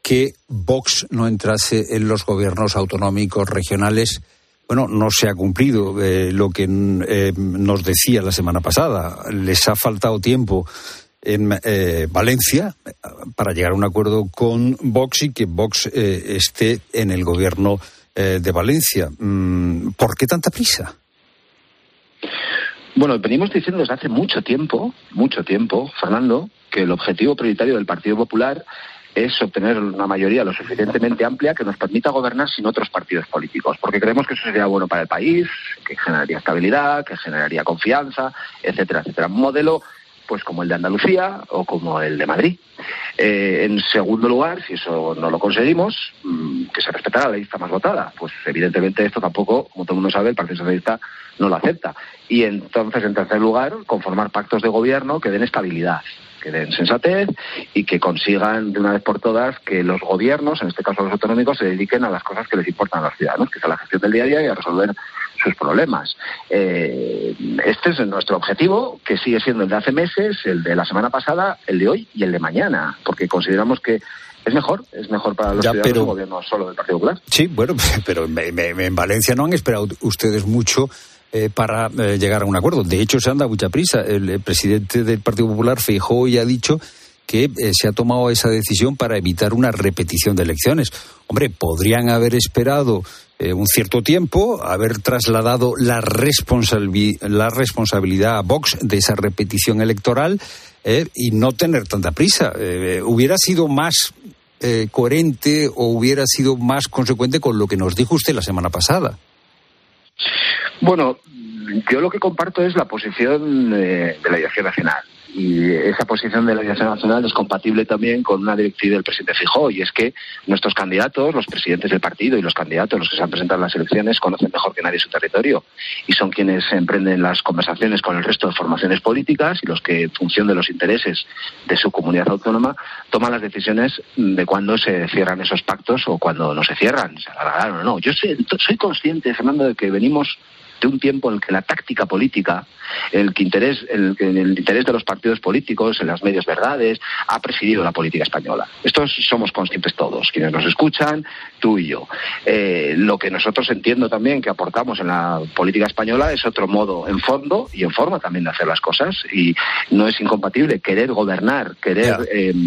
que Vox no entrase en los gobiernos autonómicos regionales. Bueno, no se ha cumplido lo que nos decía la semana pasada. Les ha faltado tiempo en Valencia para llegar a un acuerdo con Vox y que Vox esté en el gobierno de Valencia. ¿Por qué tanta prisa? Bueno, venimos diciendo desde hace mucho tiempo, Fernando, que el objetivo prioritario del Partido Popular es obtener una mayoría lo suficientemente amplia que nos permita gobernar sin otros partidos políticos, porque creemos que eso sería bueno para el país, que generaría estabilidad, que generaría confianza, etcétera, etcétera. Un modelo pues como el de Andalucía o como el de Madrid. En segundo lugar, si eso no lo conseguimos, que se respetará la lista más votada. Pues evidentemente esto tampoco, como todo el mundo sabe, el Partido Socialista no lo acepta. Y entonces, en tercer lugar, conformar pactos de gobierno que den estabilidad, que den sensatez y que consigan de una vez por todas que los gobiernos, en este caso los autonómicos, se dediquen a las cosas que les importan a los ciudadanos, que es a la gestión del día a día y a resolver sus problemas. Este es nuestro objetivo, que sigue siendo el de hace meses, el de la semana pasada, el de hoy y el de mañana, porque consideramos que es mejor para los ciudadanos un gobierno solo del Partido Popular. Sí, bueno, pero en Valencia no han esperado ustedes mucho para llegar a un acuerdo. De hecho, se han dado mucha prisa. El presidente del Partido Popular, Feijóo, ya ha dicho que se ha tomado esa decisión para evitar una repetición de elecciones. Hombre, podrían haber esperado un cierto tiempo, haber trasladado la responsabilidad a Vox de esa repetición electoral y no tener tanta prisa. Hubiera sido más coherente o hubiera sido más consecuente con lo que nos dijo usted la semana pasada. Bueno, yo lo que comparto es la posición de la Dirección Nacional. Y esa posición de la Dirección Nacional es compatible también con una directiva del presidente Feijóo, y es que nuestros candidatos, los presidentes del partido y los candidatos, los que se han presentado en las elecciones, conocen mejor que nadie su territorio y son quienes emprenden las conversaciones con el resto de formaciones políticas y los que, en función de los intereses de su comunidad autónoma, toman las decisiones de cuándo se cierran esos pactos o cuándo no se cierran, se alargarán o no. Yo soy consciente, Fernando, de que venimos de un tiempo en el que la táctica política, el interés de los partidos políticos, en las medias verdades, ha presidido la política española. Estos somos conscientes todos, quienes nos escuchan, tú y yo. Lo que nosotros entiendo también que aportamos en la política española es otro modo, en fondo y en forma también de hacer las cosas, y no es incompatible querer gobernar, tener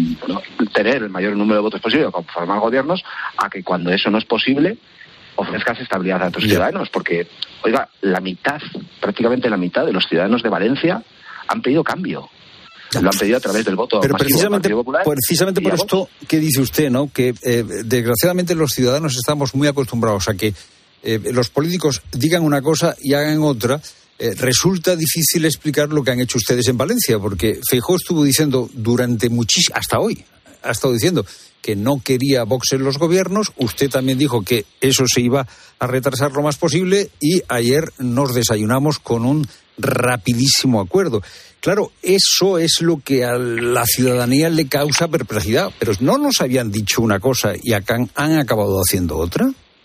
el mayor número de votos posible para formar gobiernos, a que cuando eso no es posible ofrezcas estabilidad a tus ciudadanos, porque, oiga, prácticamente la mitad de los ciudadanos de Valencia han pedido cambio. Lo han pedido a través del voto masivo del Partido Popular. Precisamente por esto que dice usted, ¿no? Que desgraciadamente los ciudadanos estamos muy acostumbrados a que los políticos digan una cosa y hagan otra. Resulta difícil explicar lo que han hecho ustedes en Valencia, porque Feijóo estuvo diciendo hasta hoy, ha estado diciendo que no quería Vox en los gobiernos. Usted también dijo que eso se iba a retrasar lo más posible y ayer nos desayunamos con un rapidísimo acuerdo. Claro, eso es lo que a la ciudadanía le causa perplejidad, pero ¿no nos habían dicho una cosa y acá han acabado haciendo otra?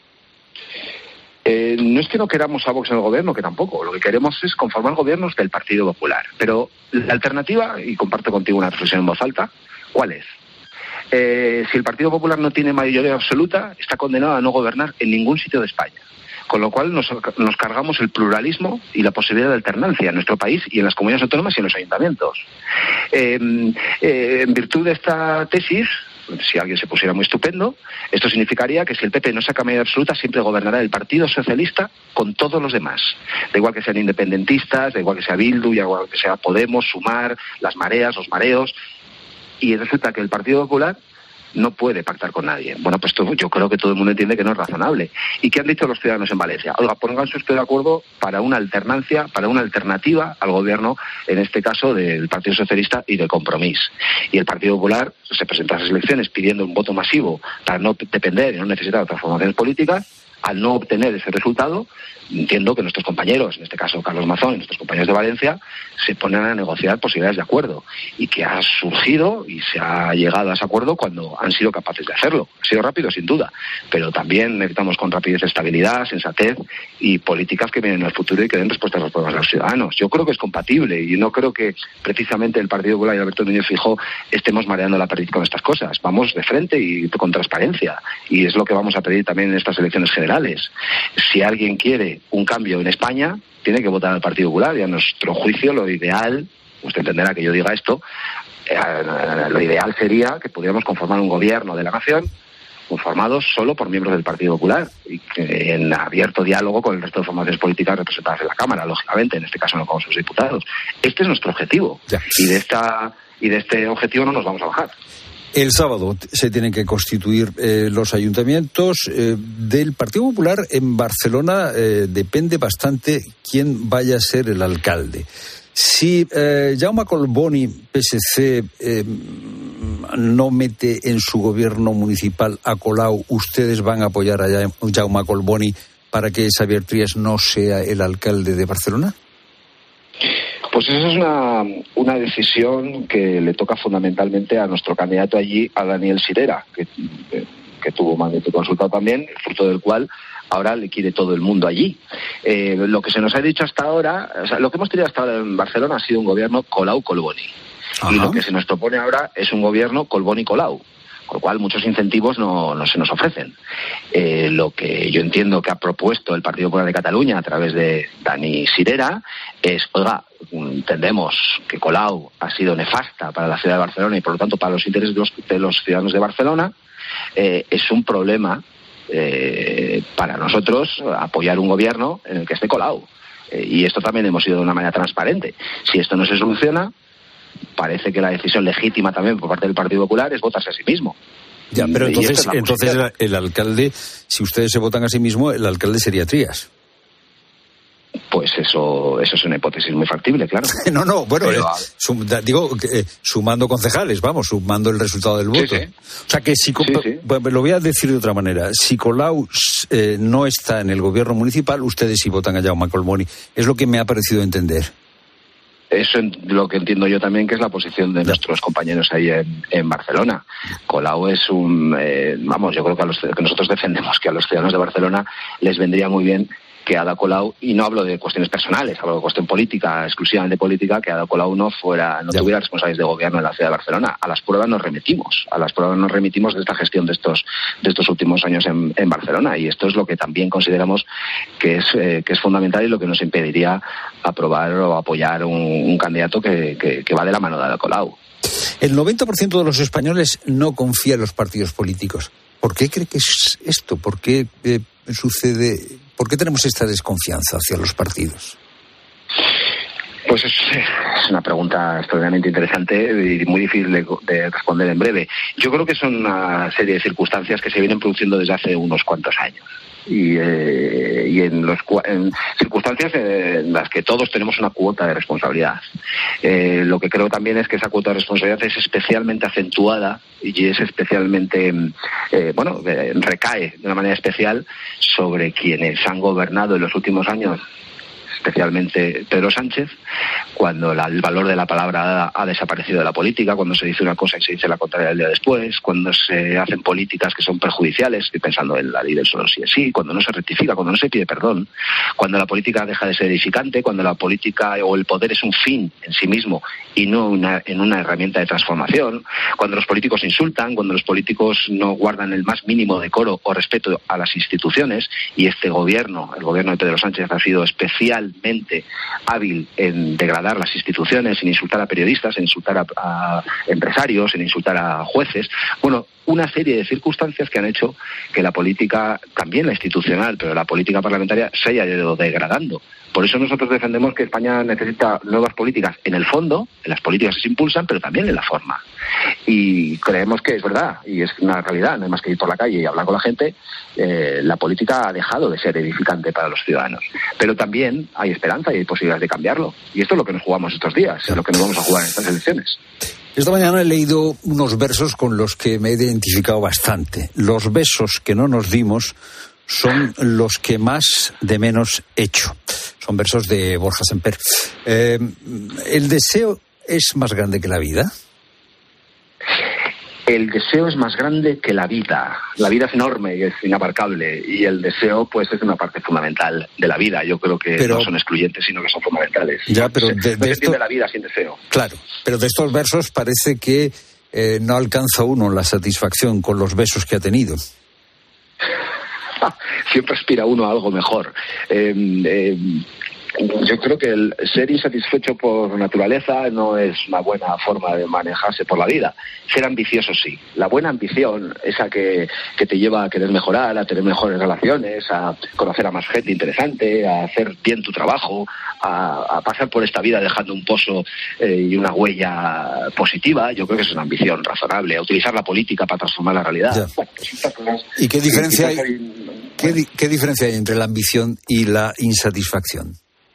No es que no queramos a Vox en el gobierno, que tampoco. Lo que queremos es conformar gobiernos del Partido Popular. Pero la alternativa, y comparto contigo una reflexión en voz alta, ¿cuál es? Si el Partido Popular no tiene mayoría absoluta, está condenado a no gobernar en ningún sitio de España. Con lo cual nos cargamos el pluralismo y la posibilidad de alternancia en nuestro país y en las comunidades autónomas y en los ayuntamientos. En virtud de esta tesis, si alguien se pusiera muy estupendo, esto significaría que si el PP no saca mayoría absoluta, siempre gobernará el Partido Socialista con todos los demás. Da igual que sean independentistas, da igual que sea Bildu, da igual que sea Podemos, Sumar, las mareas, los mareos. Y resulta que el Partido Popular no puede pactar con nadie. Bueno, pues yo creo que todo el mundo entiende que no es razonable. ¿Y qué han dicho los ciudadanos en Valencia? Oiga, pónganse ustedes de acuerdo para una alternancia, para una alternativa al gobierno, en este caso del Partido Socialista y de Compromís. Y el Partido Popular se presenta a las elecciones pidiendo un voto masivo para no depender y no necesitar transformaciones políticas. al no obtener ese resultado, entiendo que nuestros compañeros, en este caso Carlos Mazón y nuestros compañeros de Valencia, se ponen a negociar posibilidades de acuerdo, y que ha surgido y se ha llegado a ese acuerdo cuando han sido capaces de hacerlo. Ha sido rápido, sin duda, pero también necesitamos con rapidez estabilidad, sensatez y políticas que vienen en el futuro y que den respuesta a los problemas de los ciudadanos. Yo creo que es compatible, y no creo que precisamente el Partido Popular y Alberto Núñez Feijóo estemos mareando la perdiz con estas cosas. Vamos de frente y con transparencia, y es lo que vamos a pedir también en estas elecciones generales. Si alguien quiere un cambio en España, tiene que votar al Partido Popular, y a nuestro juicio lo ideal, usted entenderá que yo diga esto, lo ideal sería que pudiéramos conformar un gobierno de la nación conformado solo por miembros del Partido Popular, y que en abierto diálogo con el resto de formaciones políticas representadas en la Cámara, lógicamente, en este caso no con sus diputados. Este es nuestro objetivo, y de este objetivo no nos vamos a bajar. El sábado se tienen que constituir los ayuntamientos. Del Partido Popular en Barcelona depende bastante quién vaya a ser el alcalde. Si Jaume Collboni, PSC, no mete en su gobierno municipal a Colau, ¿ustedes van a apoyar a Jaume Collboni para que Xavier Trias no sea el alcalde de Barcelona? Pues esa es una decisión que le toca fundamentalmente a nuestro candidato allí, a Daniel Sirera, que tuvo magnífico resultado también, fruto del cual ahora le quiere todo el mundo allí. Lo que se nos ha dicho hasta ahora, o sea, lo que hemos tenido hasta ahora en Barcelona ha sido un gobierno Colau-Collboni. Y lo que se nos propone ahora es un gobierno Collboni-Colau, con lo cual muchos incentivos no se nos ofrecen. Lo que yo entiendo que ha propuesto el Partido Popular de Cataluña a través de Dani Sirera es, oiga, entendemos que Colau ha sido nefasta para la ciudad de Barcelona y por lo tanto para los intereses de los ciudadanos de Barcelona. Es un problema para nosotros apoyar un gobierno en el que esté Colau. Y esto también hemos ido de una manera transparente. Si esto no se soluciona, parece que la decisión legítima también por parte del Partido Popular es votarse a sí mismo. Ya, pero entonces el alcalde, si ustedes se votan a sí mismo, el alcalde sería Trias. Pues eso es una hipótesis muy factible, claro. Sumando concejales, sumando el resultado del voto. Sí. O sea que lo voy a decir de otra manera, si Colau no está en el gobierno municipal, ustedes sí votan a Jaume Collboni. Es lo que me ha parecido entender. Eso es lo que entiendo yo también, que es la posición de nuestros compañeros ahí en Barcelona. Colau es yo creo que nosotros defendemos que a los ciudadanos de Barcelona les vendría muy bien que Ada Colau, y no hablo de cuestiones personales, hablo de cuestión política, exclusivamente política, que Ada Colau no tuviera responsabilidades de gobierno en la ciudad de Barcelona. A las pruebas nos remitimos de esta gestión de estos últimos años en Barcelona, y esto es lo que también consideramos que es fundamental y lo que nos impediría aprobar o apoyar un candidato que va de la mano de Ada Colau. El 90% de los españoles no confía en los partidos políticos. ¿Por qué cree que es esto? ¿Por qué sucede? ¿Por qué tenemos esta desconfianza hacia los partidos? Pues es una pregunta extraordinariamente interesante y muy difícil de responder en breve. Yo creo que son una serie de circunstancias que se vienen produciendo desde hace unos cuantos años. Y en circunstancias en las que todos tenemos una cuota de responsabilidad. Lo que creo también es que esa cuota de responsabilidad es especialmente acentuada y es especialmente, recae de una manera especial sobre quienes han gobernado en los últimos años, especialmente Pedro Sánchez, cuando el valor de la palabra ha desaparecido de la política, cuando se dice una cosa y se dice la contraria el día después, cuando se hacen políticas que son perjudiciales, estoy pensando en la ley del solo sí es sí, cuando no se rectifica, cuando no se pide perdón, cuando la política deja de ser edificante, cuando la política o el poder es un fin en sí mismo y no una herramienta de transformación, cuando los políticos insultan, cuando los políticos no guardan el más mínimo decoro o respeto a las instituciones, y este gobierno, el gobierno de Pedro Sánchez, ha sido especialmente hábil en degradar las instituciones, en insultar a periodistas, en insultar a empresarios, en insultar a jueces. Bueno, una serie de circunstancias que han hecho que la política, también la institucional, pero la política parlamentaria, se haya ido degradando. Por eso nosotros defendemos que España necesita nuevas políticas en el fondo, en las políticas que se impulsan, pero también en la forma. Y creemos que es verdad, y es una realidad, no hay más que ir por la calle y hablar con la gente, la política ha dejado de ser edificante para los ciudadanos. Pero también hay esperanza y hay posibilidades de cambiarlo. Y esto es lo que nos jugamos estos días, es lo que nos vamos a jugar en estas elecciones. Esta mañana he leído unos versos con los que me he identificado bastante. Los besos que no nos dimos son los que más de menos echo. Son versos de Borja Semper. ¿El deseo es más grande que la vida? El deseo es más grande que la vida. La vida es enorme y es inabarcable, y el deseo pues es una parte fundamental de la vida. Yo creo que no son excluyentes, sino que son fundamentales. Ya, pero no se entiende la vida sin deseo. Claro, pero de estos versos parece que no alcanza uno la satisfacción con los besos que ha tenido. Siempre aspira uno a algo mejor. Yo creo que el ser insatisfecho por naturaleza no es una buena forma de manejarse por la vida. Ser ambicioso sí. La buena ambición, esa que te lleva a querer mejorar, a tener mejores relaciones, a conocer a más gente interesante, a hacer bien tu trabajo, a pasar por esta vida dejando un pozo y una huella positiva, yo creo que es una ambición razonable. A utilizar la política para transformar la realidad. Bueno, pues, ¿y qué diferencia ¿qué diferencia hay entre la ambición y la insatisfacción?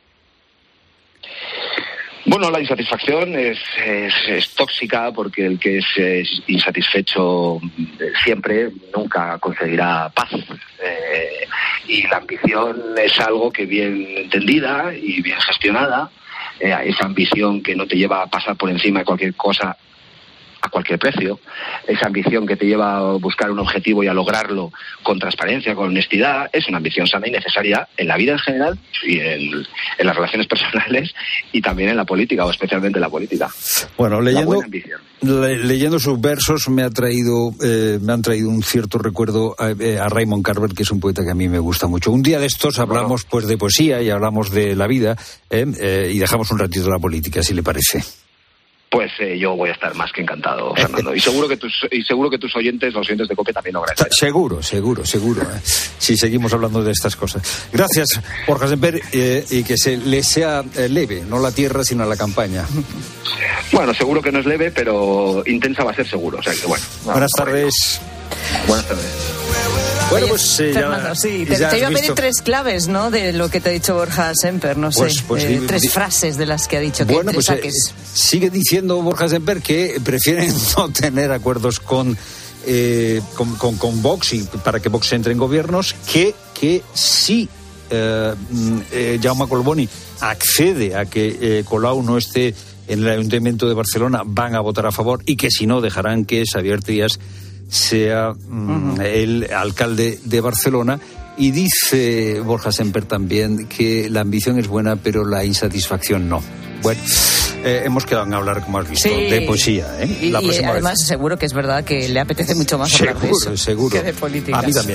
Bueno, la insatisfacción es tóxica, porque el que es insatisfecho siempre nunca conseguirá paz. Y la ambición es algo que, bien entendida y bien gestionada, esa ambición que no te lleva a pasar por encima de cualquier cosa a cualquier precio, esa ambición que te lleva a buscar un objetivo y a lograrlo con transparencia, con honestidad, es una ambición sana y necesaria en la vida en general y en las relaciones personales, y también en la política, o especialmente en la política. Bueno, leyendo sus versos me han traído un cierto recuerdo a Raymond Carver, que es un poeta que a mí me gusta mucho. Un día de estos hablamos pues de poesía y hablamos de la vida, y dejamos un ratito la política, si le parece. Pues yo voy a estar más que encantado, Fernando. Y seguro que tus oyentes, los oyentes de COPE, también lo agradecerán. Seguro. Si seguimos hablando de estas cosas. Gracias, Borja Semper, y que le sea leve, no la tierra, sino la campaña. Bueno, seguro que no es leve, pero intensa va a ser seguro. O sea que bueno. Buenas tardes. Buenas tardes. Bueno, pues Fernando, sí, te iba a pedir 3 claves, ¿no?, de lo que te ha dicho Borja Semper, no sé, 3 frases de las que ha dicho. Bueno, pues sigue diciendo Borja Semper que prefieren no tener acuerdos con Vox, y para que Vox entre en gobiernos, que si Jaume Collboni accede a que Colau no esté en el Ayuntamiento de Barcelona, van a votar a favor, y que si no, dejarán que Xavier Trias sea el alcalde de Barcelona. Y dice Borja Semper también que la ambición es buena, pero la insatisfacción no. Bueno, hemos quedado en hablar, como has visto, de poesía. Y además vez. Seguro que es verdad que le apetece mucho más hablar de eso que de política. A mí también.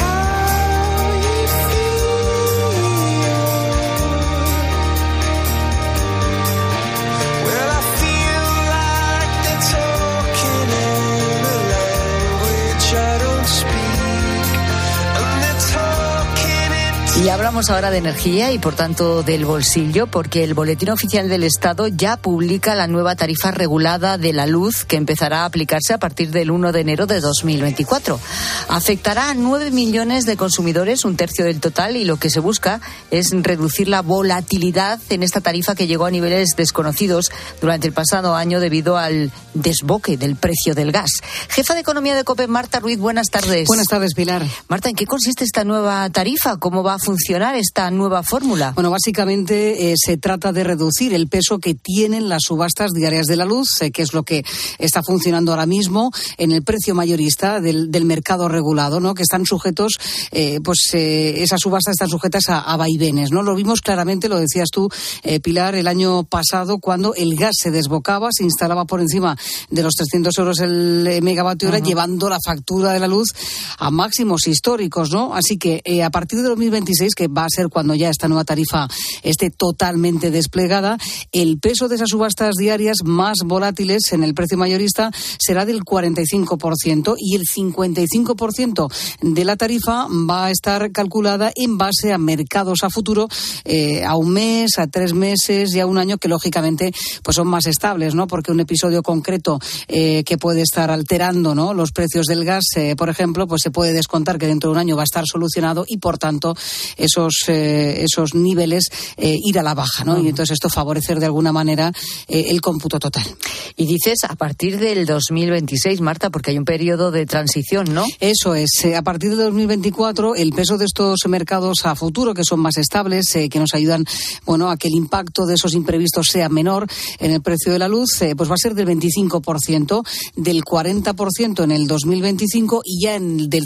Y hablamos ahora de energía y, por tanto, del bolsillo, porque el Boletín Oficial del Estado ya publica la nueva tarifa regulada de la luz, que empezará a aplicarse a partir del 1 de enero de 2024. Afectará a 9 millones de consumidores, un tercio del total, y lo que se busca es reducir la volatilidad en esta tarifa, que llegó a niveles desconocidos durante el pasado año debido al desboque del precio del gas. Jefa de Economía de COPE, Marta Ruiz, buenas tardes. Buenas tardes, Pilar. Marta, ¿en qué consiste esta nueva tarifa? ¿Cómo va a funcionar esta nueva fórmula? Bueno, básicamente se trata de reducir el peso que tienen las subastas diarias de la luz, que es lo que está funcionando ahora mismo en el precio mayorista del mercado regulado, ¿no?, que están sujetos, esas subastas están sujetas a vaivenes, ¿no? Lo vimos claramente, lo decías tú, Pilar, el año pasado, cuando el gas se desbocaba, se instalaba por encima de los 300 euros el megavatio hora, llevando la factura de la luz a máximos históricos, ¿no? Así que a partir de 2026, que va a ser cuando ya esta nueva tarifa esté totalmente desplegada, el peso de esas subastas diarias más volátiles en el precio mayorista será del 45%, y el 55% de la tarifa va a estar calculada en base a mercados a futuro, a un mes, a 3 meses y a un año, que lógicamente pues son más estables, ¿no? Porque un episodio concreto que puede estar alterando, ¿no?, los precios del gas, por ejemplo, pues se puede descontar que dentro de un año va a estar solucionado, y por tanto esos niveles ir a la baja, ¿no? Y entonces esto favorecer de alguna manera el cómputo total. Y dices a partir del 2026, Marta, porque hay un periodo de transición, ¿no? Eso es. A partir del 2024, el peso de estos mercados a futuro, que son más estables, que nos ayudan, a que el impacto de esos imprevistos sea menor en el precio de la luz, pues va a ser del 25%, del 40% en el 2025 y ya del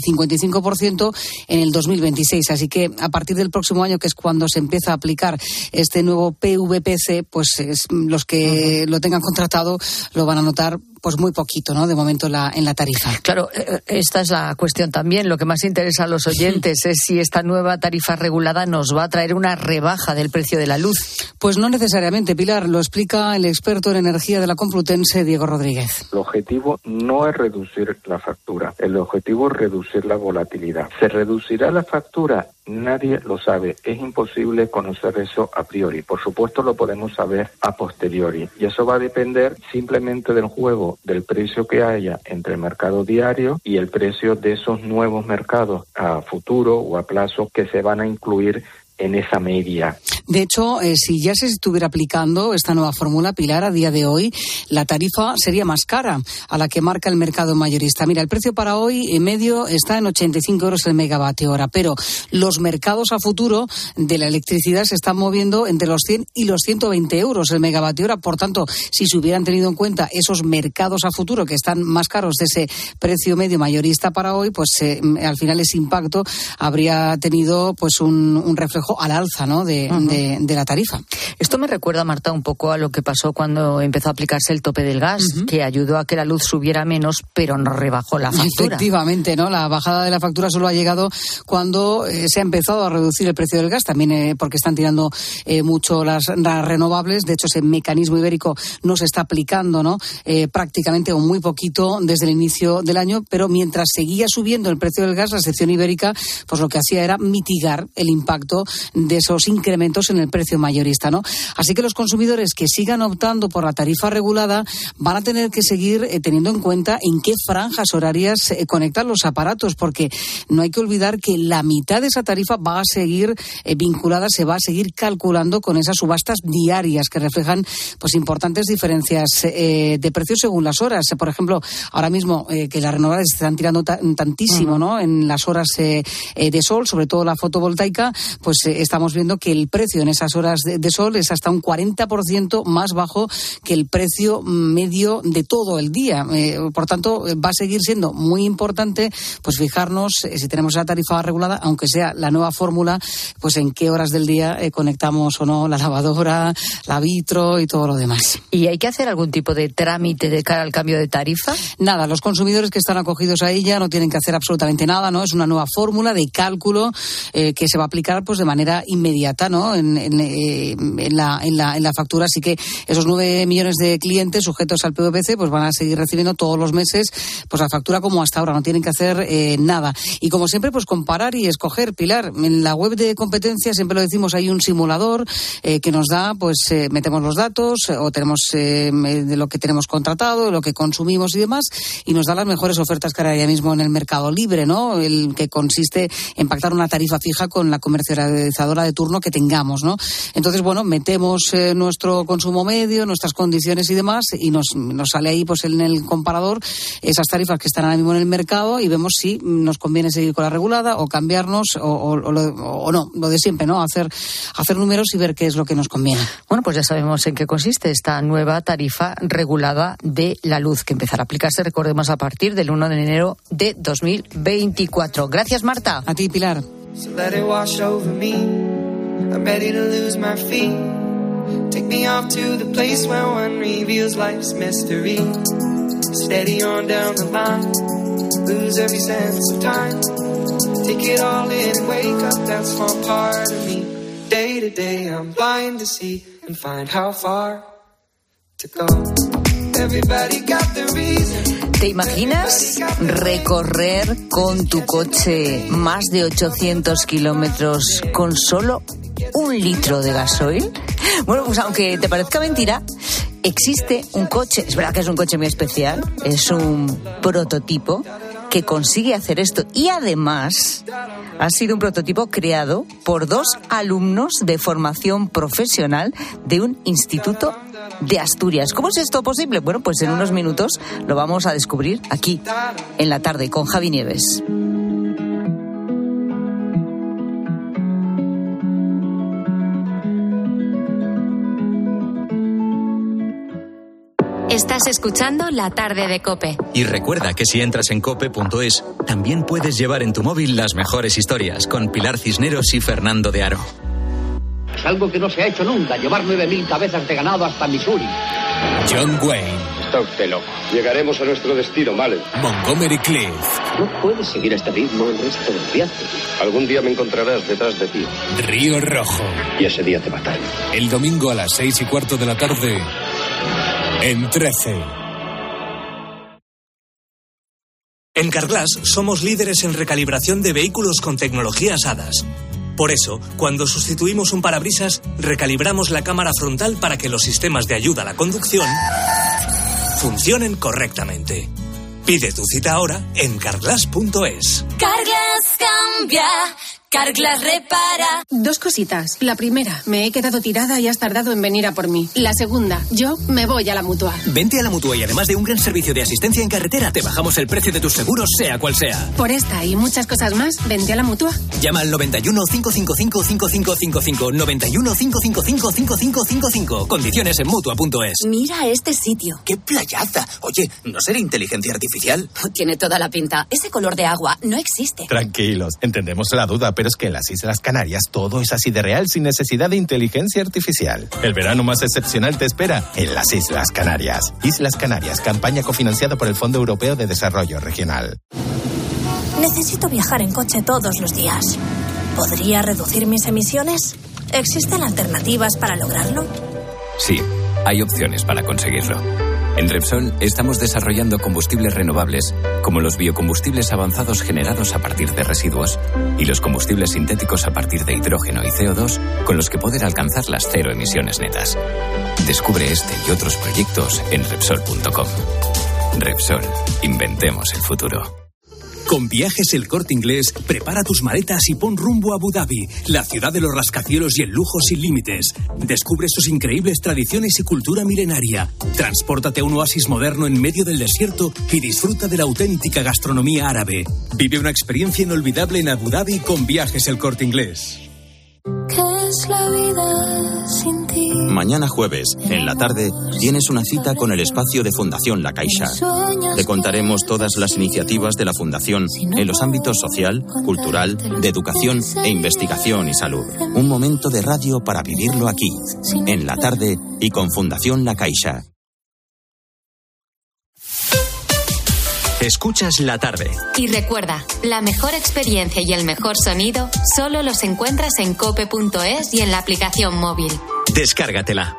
55% en el 2026. Así que a partir del próximo año, que es cuando se empieza a aplicar este nuevo PVPC, pues los que lo tengan contratado lo van a notar pues muy poquito, ¿no? De momento en la tarifa. Claro, esta es la cuestión también. Lo que más interesa a los oyentes es si esta nueva tarifa regulada nos va a traer una rebaja del precio de la luz. Pues no necesariamente, Pilar. Lo explica el experto en energía de la Complutense, Diego Rodríguez. El objetivo no es reducir la factura. El objetivo es reducir la volatilidad. ¿Se reducirá la factura? Nadie lo sabe. Es imposible conocer eso a priori. Por supuesto lo podemos saber a posteriori. Y eso va a depender simplemente del juego, del precio que haya entre el mercado diario y el precio de esos nuevos mercados a futuro o a plazo que se van a incluir en esa media. De hecho, si ya se estuviera aplicando esta nueva fórmula, Pilar, a día de hoy, la tarifa sería más cara a la que marca el mercado mayorista. Mira, el precio para hoy en medio está en 85 euros el megavatio hora, pero los mercados a futuro de la electricidad se están moviendo entre los 100 y los 120 euros el megavatio hora. Por tanto, si se hubieran tenido en cuenta esos mercados a futuro que están más caros de ese precio medio mayorista para hoy, pues al final ese impacto habría tenido pues un reflejo al alza, ¿no? de la tarifa. Esto me recuerda, Marta, un poco a lo que pasó cuando empezó a aplicarse el tope del gas, que ayudó a que la luz subiera menos, pero no rebajó la factura. Efectivamente, ¿no? La bajada de la factura solo ha llegado cuando se ha empezado a reducir el precio del gas, también porque están tirando mucho las renovables. De hecho, ese mecanismo ibérico no se está aplicando, ¿no? Prácticamente o muy poquito desde el inicio del año, pero mientras seguía subiendo el precio del gas, la sección ibérica pues lo que hacía era mitigar el impacto de esos incrementos en el precio mayorista, ¿no? Así que los consumidores que sigan optando por la tarifa regulada van a tener que seguir teniendo en cuenta en qué franjas horarias conectan los aparatos, porque no hay que olvidar que la mitad de esa tarifa va a seguir vinculada, se va a seguir calculando con esas subastas diarias que reflejan pues importantes diferencias de precios según las horas. Por ejemplo, ahora mismo que las renovables se están tirando tantísimo, ¿no? En las horas de sol, sobre todo la fotovoltaica, pues estamos viendo que el precio en esas horas de sol es hasta un 40% más bajo que el precio medio de todo el día. Por tanto, va a seguir siendo muy importante pues fijarnos si tenemos esa tarifa regulada, aunque sea la nueva fórmula, pues en qué horas del día conectamos o no la lavadora, la vitro y todo lo demás. ¿Y hay que hacer algún tipo de trámite de cara al cambio de tarifa? Nada, los consumidores que están acogidos a ella no tienen que hacer absolutamente nada, ¿no? Es una nueva fórmula de cálculo que se va a aplicar pues de manera inmediata, ¿no? En la factura. Así que esos 9 millones de clientes sujetos al PVPC pues van a seguir recibiendo todos los meses pues la factura como hasta ahora, no tienen que hacer nada. Y como siempre, pues comparar y escoger, Pilar. En la web de competencia, siempre lo decimos, hay un simulador que nos da, pues metemos los datos o tenemos de lo que tenemos contratado, de lo que consumimos y demás, y nos da las mejores ofertas que hay ahora mismo en el mercado libre, ¿no? El que consiste en pactar una tarifa fija con la comercializadora de turno que tengamos, ¿no? Entonces, bueno, metemos nuestro consumo medio, nuestras condiciones y demás, y nos sale ahí pues en el comparador esas tarifas que están ahora mismo en el mercado y vemos si nos conviene seguir con la regulada o cambiarnos o no, lo de siempre, ¿no? Hacer números y ver qué es lo que nos conviene. Bueno, pues ya sabemos en qué consiste esta nueva tarifa regulada de la luz que empezará a aplicarse, recordemos, a partir del 1 de enero de 2024. Gracias, Marta. A ti, Pilar. So let it wash over me. I'm ready to lose my feet. Take me off to the place where one reveals life's mystery. Steady on down the line. Lose every sense of time. Take it all in and wake up, that's one part of me. Day to day I'm blind to see and find how far to go. Everybody got the reason. ¿Te imaginas recorrer con tu coche más de 800 kilómetros con solo 1 litro de gasoil? Bueno, pues aunque te parezca mentira, existe un coche, es verdad que es un coche muy especial, es un prototipo, que consigue hacer esto. Y además ha sido un prototipo creado por 2 alumnos de formación profesional de un instituto de Asturias. ¿Cómo es esto posible? Bueno, pues en unos minutos lo vamos a descubrir aquí, en la tarde, con Javi Nieves. Estás escuchando La Tarde de COPE. Y recuerda que si entras en cope.es, también puedes llevar en tu móvil las mejores historias con Pilar Cisneros y Fernando de Aro. Es algo que no se ha hecho nunca, llevar 9.000 cabezas de ganado hasta Missouri. John Wayne. Está usted loco. Llegaremos a nuestro destino, ¿vale? Montgomery Clift. No puedes seguir este ritmo el resto del viaje. Algún día me encontrarás detrás de ti. Río Rojo. Y ese día te mataré. El domingo a las 6:15 de la tarde, en 13. En Carglass somos líderes en recalibración de vehículos con tecnologías HADAS. Por eso, cuando sustituimos un parabrisas, recalibramos la cámara frontal para que los sistemas de ayuda a la conducción funcionen correctamente. Pide tu cita ahora en carglass.es. Carglass cambia, Carglass repara. 2 cositas. La primera, me he quedado tirada y has tardado en venir a por mí. La segunda, yo me voy a la Mutua. Vente a la Mutua y además de un gran servicio de asistencia en carretera, te bajamos el precio de tus seguros, sea cual sea. Por esta y muchas cosas más, vente a la Mutua. Llama al 91 555 5555. 91 555 5555. Condiciones en Mutua.es. Mira este sitio. ¡Qué playaza! Oye, ¿no será inteligencia artificial? Tiene toda la pinta. Ese color de agua no existe. Tranquilos, entendemos la duda, pero es que en las Islas Canarias todo es así de real sin necesidad de inteligencia artificial. El verano más excepcional te espera en las Islas Canarias. Islas Canarias, campaña cofinanciada por el Fondo Europeo de Desarrollo Regional. Necesito viajar en coche todos los días. ¿Podría reducir mis emisiones? ¿Existen alternativas para lograrlo? Sí, hay opciones para conseguirlo. En Repsol estamos desarrollando combustibles renovables, como los biocombustibles avanzados generados a partir de residuos y los combustibles sintéticos a partir de hidrógeno y CO2, con los que poder alcanzar las 0 emisiones netas. Descubre este y otros proyectos en Repsol.com. Repsol, inventemos el futuro. Con Viajes El Corte Inglés, prepara tus maletas y pon rumbo a Abu Dhabi, la ciudad de los rascacielos y el lujo sin límites. Descubre sus increíbles tradiciones y cultura milenaria. Transpórtate a un oasis moderno en medio del desierto y disfruta de la auténtica gastronomía árabe. Vive una experiencia inolvidable en Abu Dhabi con Viajes El Corte Inglés. ¿Qué es la vida sin ti? Mañana jueves, en la tarde, tienes una cita con el espacio de Fundación La Caixa. Te contaremos todas las iniciativas de la Fundación en los ámbitos social, cultural, de educación e investigación y salud. Un momento de radio para vivirlo aquí, en la tarde y con Fundación La Caixa. Escuchas La Tarde. Y recuerda, la mejor experiencia y el mejor sonido solo los encuentras en cope.es y en la aplicación móvil. Descárgatela.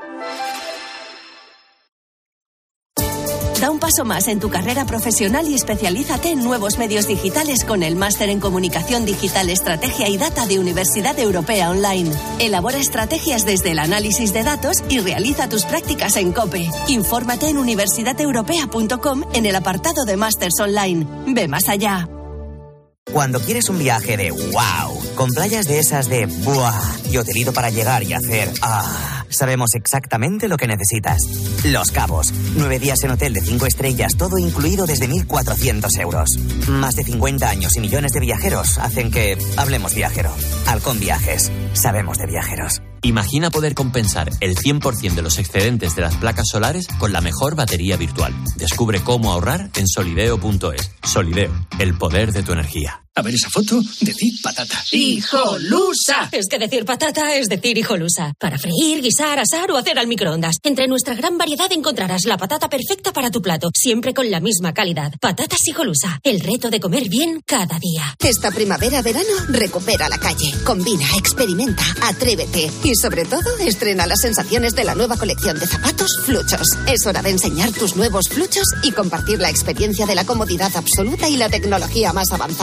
Da un paso más en tu carrera profesional y especialízate en nuevos medios digitales con el Máster en Comunicación Digital, Estrategia y Data de Universidad Europea Online. Elabora estrategias desde el análisis de datos y realiza tus prácticas en COPE. Infórmate en universidadeuropea.com en el apartado de Másters Online. Ve más allá. Cuando quieres un viaje de wow, con playas de esas de buah y hotelito para llegar y hacer sabemos exactamente lo que necesitas. Los Cabos. 9 días en hotel de 5 estrellas, todo incluido desde 1.400 euros. Más de 50 años y millones de viajeros hacen que hablemos viajero. Halcón Viajes. Sabemos de viajeros. Imagina poder compensar el 100% de los excedentes de las placas solares con la mejor batería virtual. Descubre cómo ahorrar en solideo.es. Solideo, el poder de tu energía. A ver esa foto, decir patata. ¡Hijolusa! Es que decir patata es decir hijolusa. Para freír, guisar, asar o hacer al microondas. Entre nuestra gran variedad encontrarás la patata perfecta para tu plato, siempre con la misma calidad. Patatas Hijolusa, el reto de comer bien cada día. Esta primavera-verano, recupera la calle. Combina, experimenta, atrévete. Y sobre todo, estrena las sensaciones de la nueva colección de zapatos Fluchos. Es hora de enseñar tus nuevos Fluchos y compartir la experiencia de la comodidad absoluta y la tecnología más avanzada.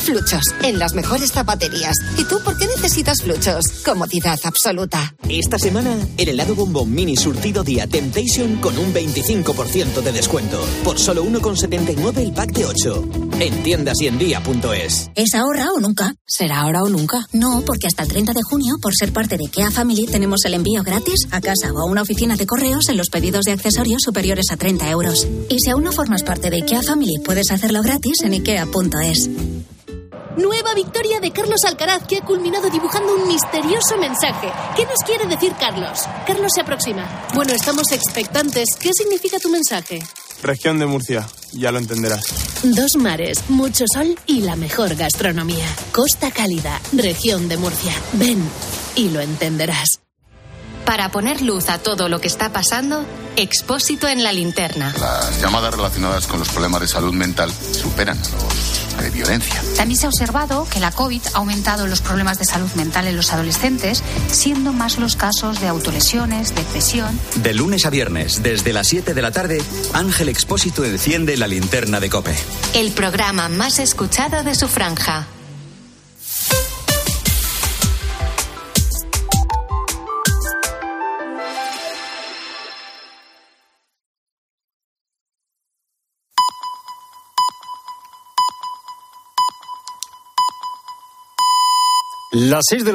Fluchos, en las mejores zapaterías. ¿Y tú por qué necesitas Fluchos? Comodidad absoluta. Esta semana, el helado bombón mini surtido día Temptation con un 25% de descuento. Por solo 1,79 el pack de 8. En tiendas y en día.es. ¿Es ahora o nunca? ¿Será ahora o nunca? No, porque hasta el 30 de junio, por ser parte de IKEA Family, tenemos el envío gratis a casa o a una oficina de correos en los pedidos de accesorios superiores a 30 euros. Y si aún no formas parte de IKEA Family, puedes hacerlo gratis en ikea.es. Nueva victoria de Carlos Alcaraz, que ha culminado dibujando un misterioso mensaje. ¿Qué nos quiere decir Carlos? Carlos se aproxima. Bueno, estamos expectantes. ¿Qué significa tu mensaje? Región de Murcia, ya lo entenderás. 2 mares, mucho sol y la mejor gastronomía. Costa Cálida, región de Murcia. Ven y lo entenderás. Para poner luz a todo lo que está pasando, Expósito en la linterna. Las llamadas relacionadas con los problemas de salud mental superan los de violencia. También se ha observado que la COVID ha aumentado los problemas de salud mental en los adolescentes, siendo más los casos de autolesiones, depresión. De lunes a viernes, desde las 7 de la tarde, Ángel Expósito enciende la linterna de COPE. El programa más escuchado de su franja. Las 6 de